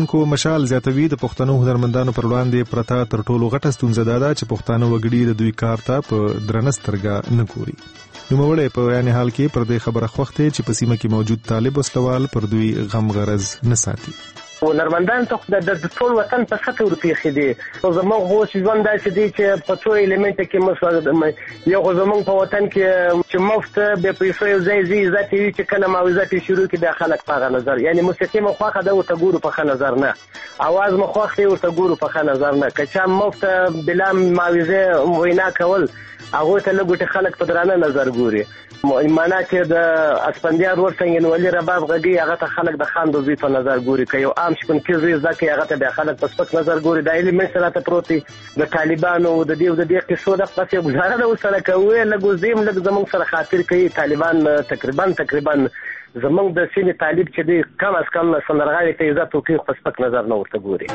مشال زیاتوي د پښتنو هنرمندانو پر وړاندې پرتا تر ټولو غټه ستونزه ده چې پښتانه وګړي د دوی کار ته په درنه سترګه نه ګوري. نوموړی په یعنی حال کې پر دې خبره خوښته چې په سیمه کې موجود طالب وسلوال پر دوی غم غرض نه ساتي. هنرمندان ته د ټول وطن په سطح ورپېښې دي. زموږ خو ژوند داسې دی چې په څو ایلیمنټه کې موږ یو خو زموږ په وطن کې چې مفت بې پیسو یو ځای ځي عزت وي چې کله معاوضه پې شروع کړي بیا خلک په هغه نظر یعنې موسیقي مو خوښه ده ورته ګورو په ښه نظر نه، اواز مو خوښ دی ورته ګورو په ښه نظر نه. که چا مفت بلا معاوضې وینا کول هغوی ته لږ خلک په درانه نظر ګوري. معنا چې د اسپندیار ور څنګه ولي رباب غږی هغه ته خلک د خان د زوی په نظر ګوري، که یو عام شپون کې زوی زکه هغه ته بیا خلک په سپک نظر ګوري. دا ایلیمنټ سره ته پروت دی د طالبانو د دې د دې قصو د پسې گزاره د سره کوي لږ زم لږ زموږ سره خاطر کوي. طالبان تقریبا تقریبا زموږ د سینې طالب چې دی کم از کم سندرغاړي ته عزت او کې په سپک نظر نه ورته ګوري.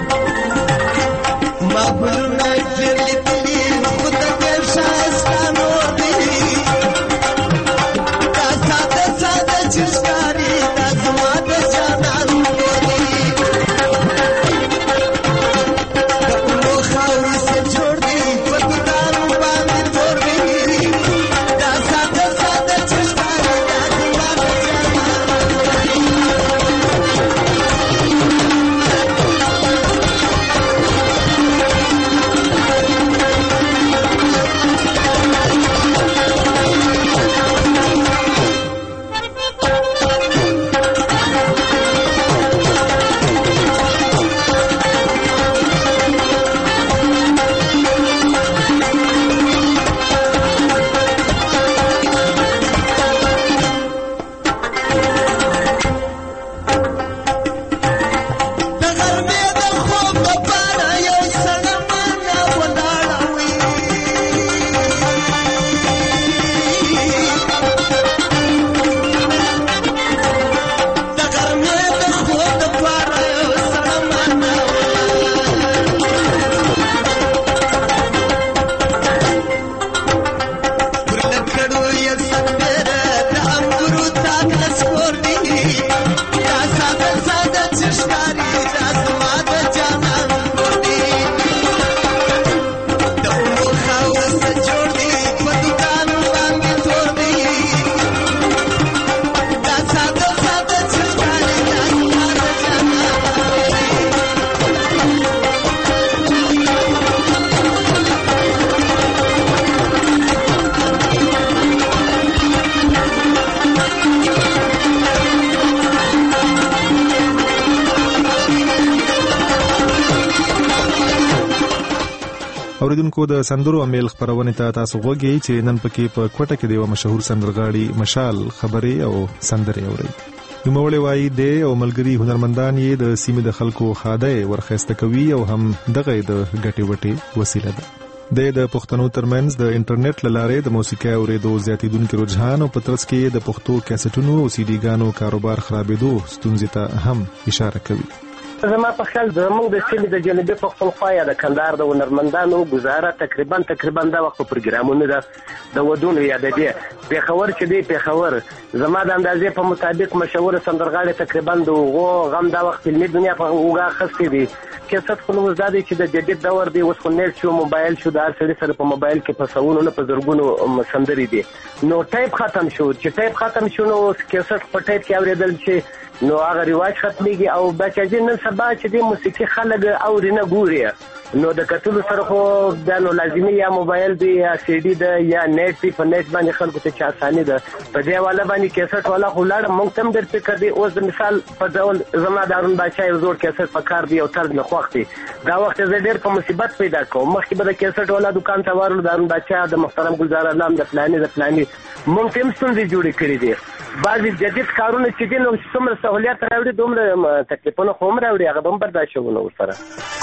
اوریدونکو د سندرو امیل خبرونه ته تاسو غوږی چې نن پکې په کوټه کې د مشهور سندرغاړي مشال خبرې او سندرې اوري. نوموړی وایي د او ملګری هنرمندان یې د سیمې د خلکو خاده ورخسته کوي او هم دغه د ګټي وټي وسیله ده. د پښتنو ترمنځ د انټرنیټ لاره د موسیقي اوریدو زیاتیدونکو رجحان او پترس کې د پښتو کیسټونو او سي ډي ګانو کاروبار خرابېدو ستونزې ته هم اشاره کوي. زما په خیال زموږ د سیمې د جنوبي پښتونخوا یا د کندهار د هنرمندانو گزاره تقریبا تقریبا دا وخت پروګرامونه ده د ودونو یا د دې پیښور چې دی پیښور زما د اندازې په مطابق مشهور سندرغاړي تقریبا د غو غم دا وخت فلمي دنیا په اوګه خسته دي. کیسټ خو نو زده چې د جدید دور دی اوس خو نیټ شو موبایل شو د هر سړي سره په موبایل کې په سوونو نه په زرګونو سندري دي. نو ټایپ ختم شو چې ټایپ ختم شو نو کیسټ په ټایپ کې اوریدل چې نو هغه رواج ختميږي او بچی نن سبا چې د موسیقي خلک اوري نه ګوري نو د کتلو سره خو دا نو لازمي یا موبایل دی یا سی ډي ده یا نیټ دی په نیټ باندې خلکو ته چا اساني ده په دې والا باندې کیسټ والا خو لاړ مونږ تم در فکر دی اوس د مثال په ډول زما دارون بچای زور کیسټ په کار دی او تر نه خوختي دا وخت زه ډېر په مصیبت پیدا کوم مخکې به د کیسټ والا دکان ته ورل دارون بچا د محترم ګلزار علام د فلاني د فلاني مونږ تم ستونزې جوړې کړې دي. بعضی جدید کارونه چې دي نو څومره سہولیت راوړي دومره تکلیفونه خو هم راوړي هغه هم برداشت وونه ورسره.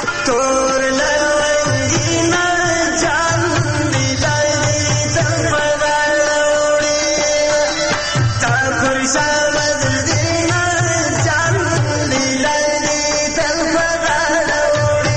تور لنګینا جان ملای د پراوړي تا فرشا بدلنا جان ملای د پراوړي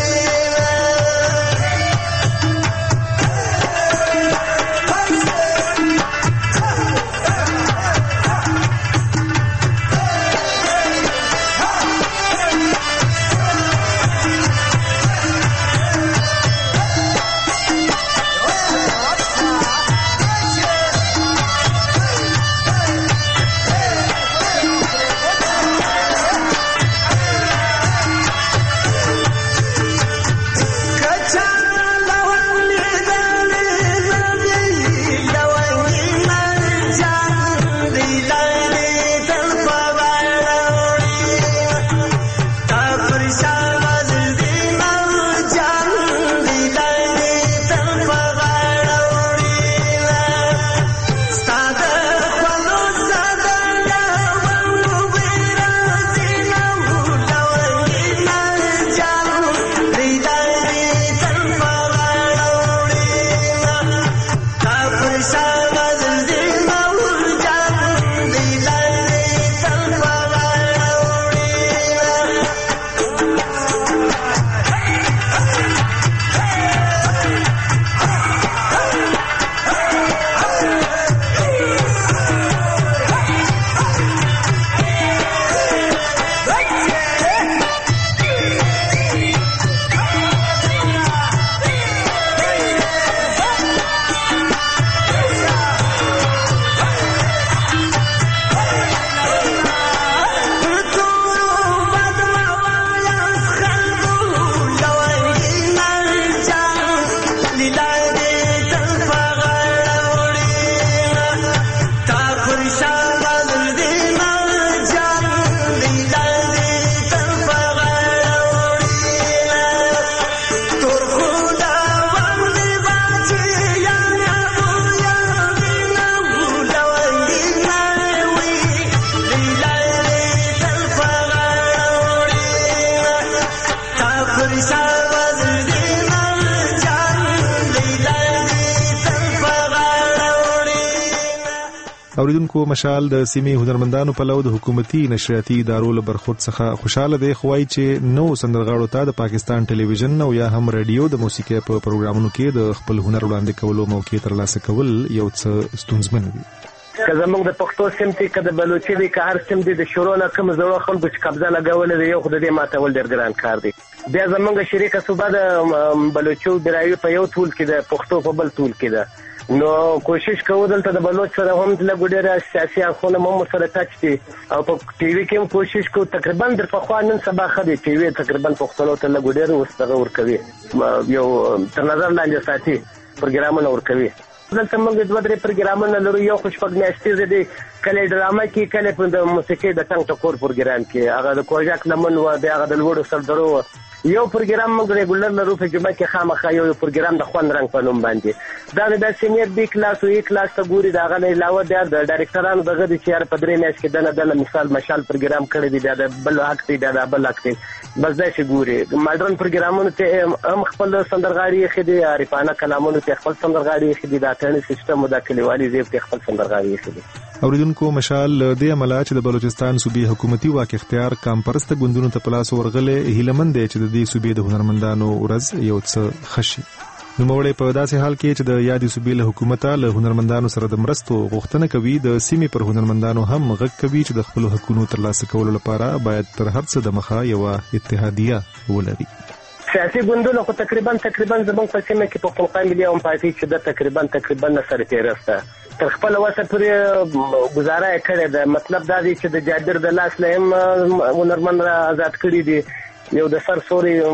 اوریدونکو مشال د سیمې هنرمندانو په لور د حکومتي نشریاتي ادارو له برخورد څخه خوشاله دی، خو وايي چې نو سندرغاړو ته د پاکستان ټلویزیون او یا هم رادیو د موسیقي په پروګرامونو کې د خپل هنر وړاندې کولو موقع ترلاسه کول یو څه ستونزمن دي. که زمونږ د پښتو سیم ته که د بلوچي دی که هر سیم دی د شروع نه کوم زړه خلکو چې قبضه لګولې دی یو خو د دې ماتول ډېر ګران کار دی. بیا زمونږ شریکه صوبه د بلوچو براوي په یو ټول کې د پښتو په بل ټول کې ده، نو کوشش کوو دلته د بلوچ سره هم لږ ډېر سیاسي اخونه هم سره ټچ دي او په ټي وي کې هم کوشش کوو تقریبا در پخوا نن سبا ښه دی ټي وي تقریبا پښتنو ته لږ ډېر اوس دغه ورکوي یو تر نظر لاندې ساتي پروګرامونه ورکوي. دلته موږ دوه درې پروګرامونه لرو، یو خو شپږ میاشتې دی کله ډرامه کې کله په د موسیقي د ټنګ ټکور پروګرام کې هغه د کوژاک لمن و بیا هغه د لوړو سردرو و یو پروګرام موږ ریګولر لرو په جمعه کې خامخا یو پروګرام د خوند رنګ په نوم باندې دا د سینیر بي کلاس او ای کلاس ته ګوري دا غل علاوه د ډایرکټرانو دغه د چیر په درې میاشت کې دنه دنه مثال مشال پروګرام کړی دی د بل حق دی د بل حق دی بس دا چې ګوري ماډرن پروګرامونو ته هم خپل سندرغاړي خدي عارفانه کلامونو ته خپل سندرغاړي خدي دا ټرن سیستم د کلیوالي زیب ته خپل سندرغاړي خدي. اوریدونکو مشال د عمله چې د بلوچستان صوبې حکومتي واک اختیار کام پرسته ګوندونو ته پلاس ورغله هیلمند دی چې د دې صوبې د هنرمندانو ورځ یو څه خشي. نو موړې په داسې حال کې چې د یادې صوبې له حکومت له هنرمندانو سره د مرستو غوښتنه کوي، د سیمې پر هنرمندانو هم غږ کوي چې د خپل حقوقو ترلاسه کولو لپاره باید تر هر څه د مخه یو اتحادیه ولري. سیاسي ګوندونه خو تقریبا تقریبا زموږ په سیمه کې پښتونخوا ملي او پارټي چې د تقریبا تقریبا سره تیرسته تر خپل وسه پورې گزاره کړې ده. مطلب دا دی چې د جابر د لاس له هم هنرمند آزاد کړي دي، یو د سر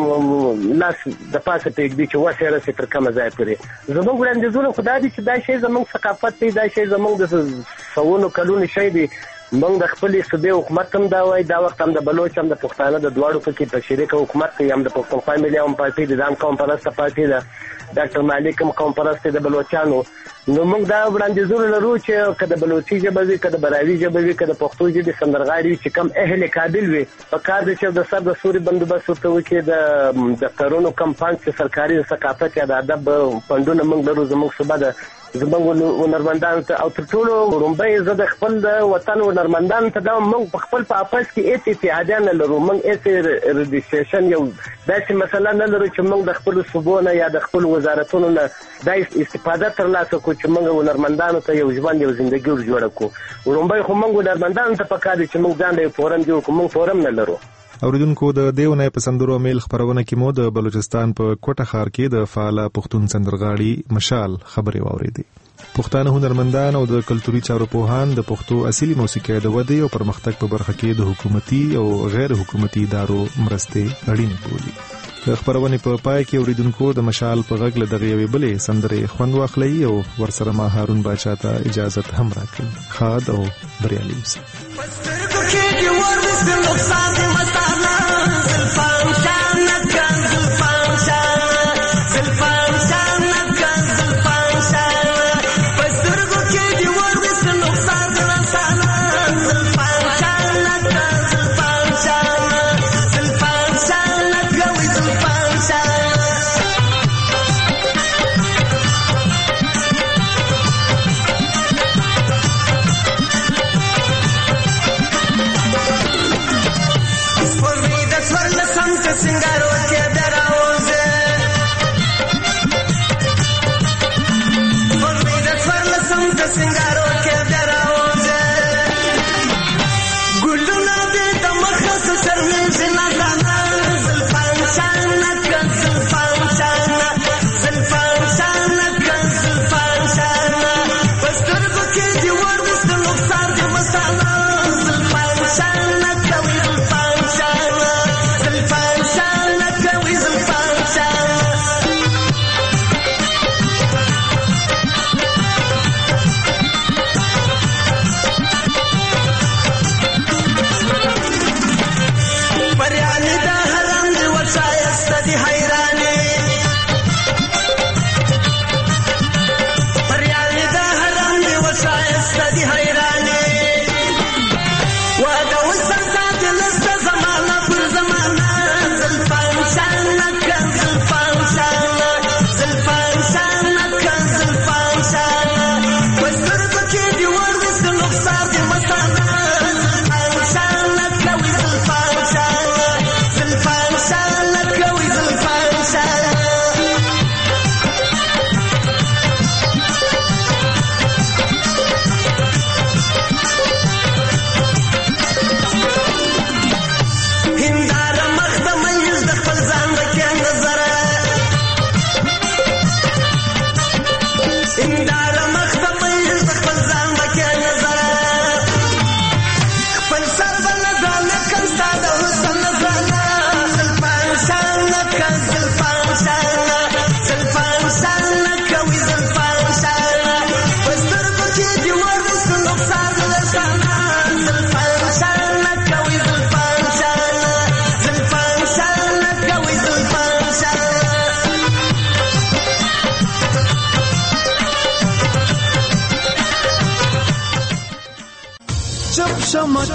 سوري لاس د پاسه پېږدي چې وسه راسي تر کومه ځای پورې زموږ وړاندیزونه خو دا دي چې دا شی زموږ ثقافت دی، دا شی زموږ د سوونو کلونو شی دی. موږ د خپلې صوبې حکومت هم دا وایي دا وخت هم د بلوچ هم د پښتانه د دواړو پکې په شریکه حکومت کې هم د پښتونخوا ملي او پارټي د ځان قوم پرسته پارټي ده ډاکټر مالک هم قوم پرست د بلوچانو. نو موږ دا وړاندیزونه لرو چې که د بلوچي ژبه وي که د براوي ژبه وي که د پښتو ژبې سندرغاړي چې کم اهل قابل وي په کار دی چې د سر د سوري بندوبست ورته وکړي، د دفترونو کم فنډ چې سرکاري ثقافت یا د ادب فنډونه موږ لرو زموږ صوبه ده زموږ هنرمندانو ته او تر ټولو ورومبی زه د خپل د وطن هنرمندانو ته دا موږ په خپل په اپس کې هېڅ اتحادیه نه لرو، موږ هېڅ رجسټریشن یو داسې مسله نه لرو چې موږ د خپلو صوبو نه یا د خپلو وزارتونو نه دا استفاده ترلاسه کړو چې موږ هنرمندانو ته یو ژوند یو زندګي ور جوړه کړو. ورومبی خو موږ هنرمندانو ته پکار دي چې موږ ځان له یو فورم جوړ کړو، موږ فورم نه لرو. اوریدونکو د دیونه په سندرو میل خبرونه کې مو د بلوچستان په کوټه ښار کې د فعال پښتون سندرغاړي مشال خبرې واوریدې. پښتانه هنرمندان او د کلتوري چارو پوهان د پښتو اصلي موسیقي د ودې او پرمختګ په برخه کې د حکومتي او غیر حکومتي ادارو مرستې اړینې بولي. د خبرونې په پای کې اوریدونکو د مشال په غږ له دغه یوې بلې سندرې خوند واخلي او ورسره ما هارون باچا ته اجازه هم راکړي. خاد او بریالي اوسئ.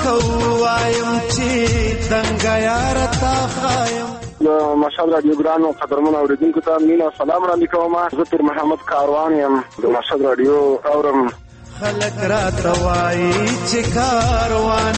وایم چې دنګ یار تا خایم. مشال رادیو ګرانو قدرمن اوریدونکو ته مینا سلام وړاندې کوم. زه پیر محمد کاروان یم د مشال رادیو اورم. خلک را توای چې کاروان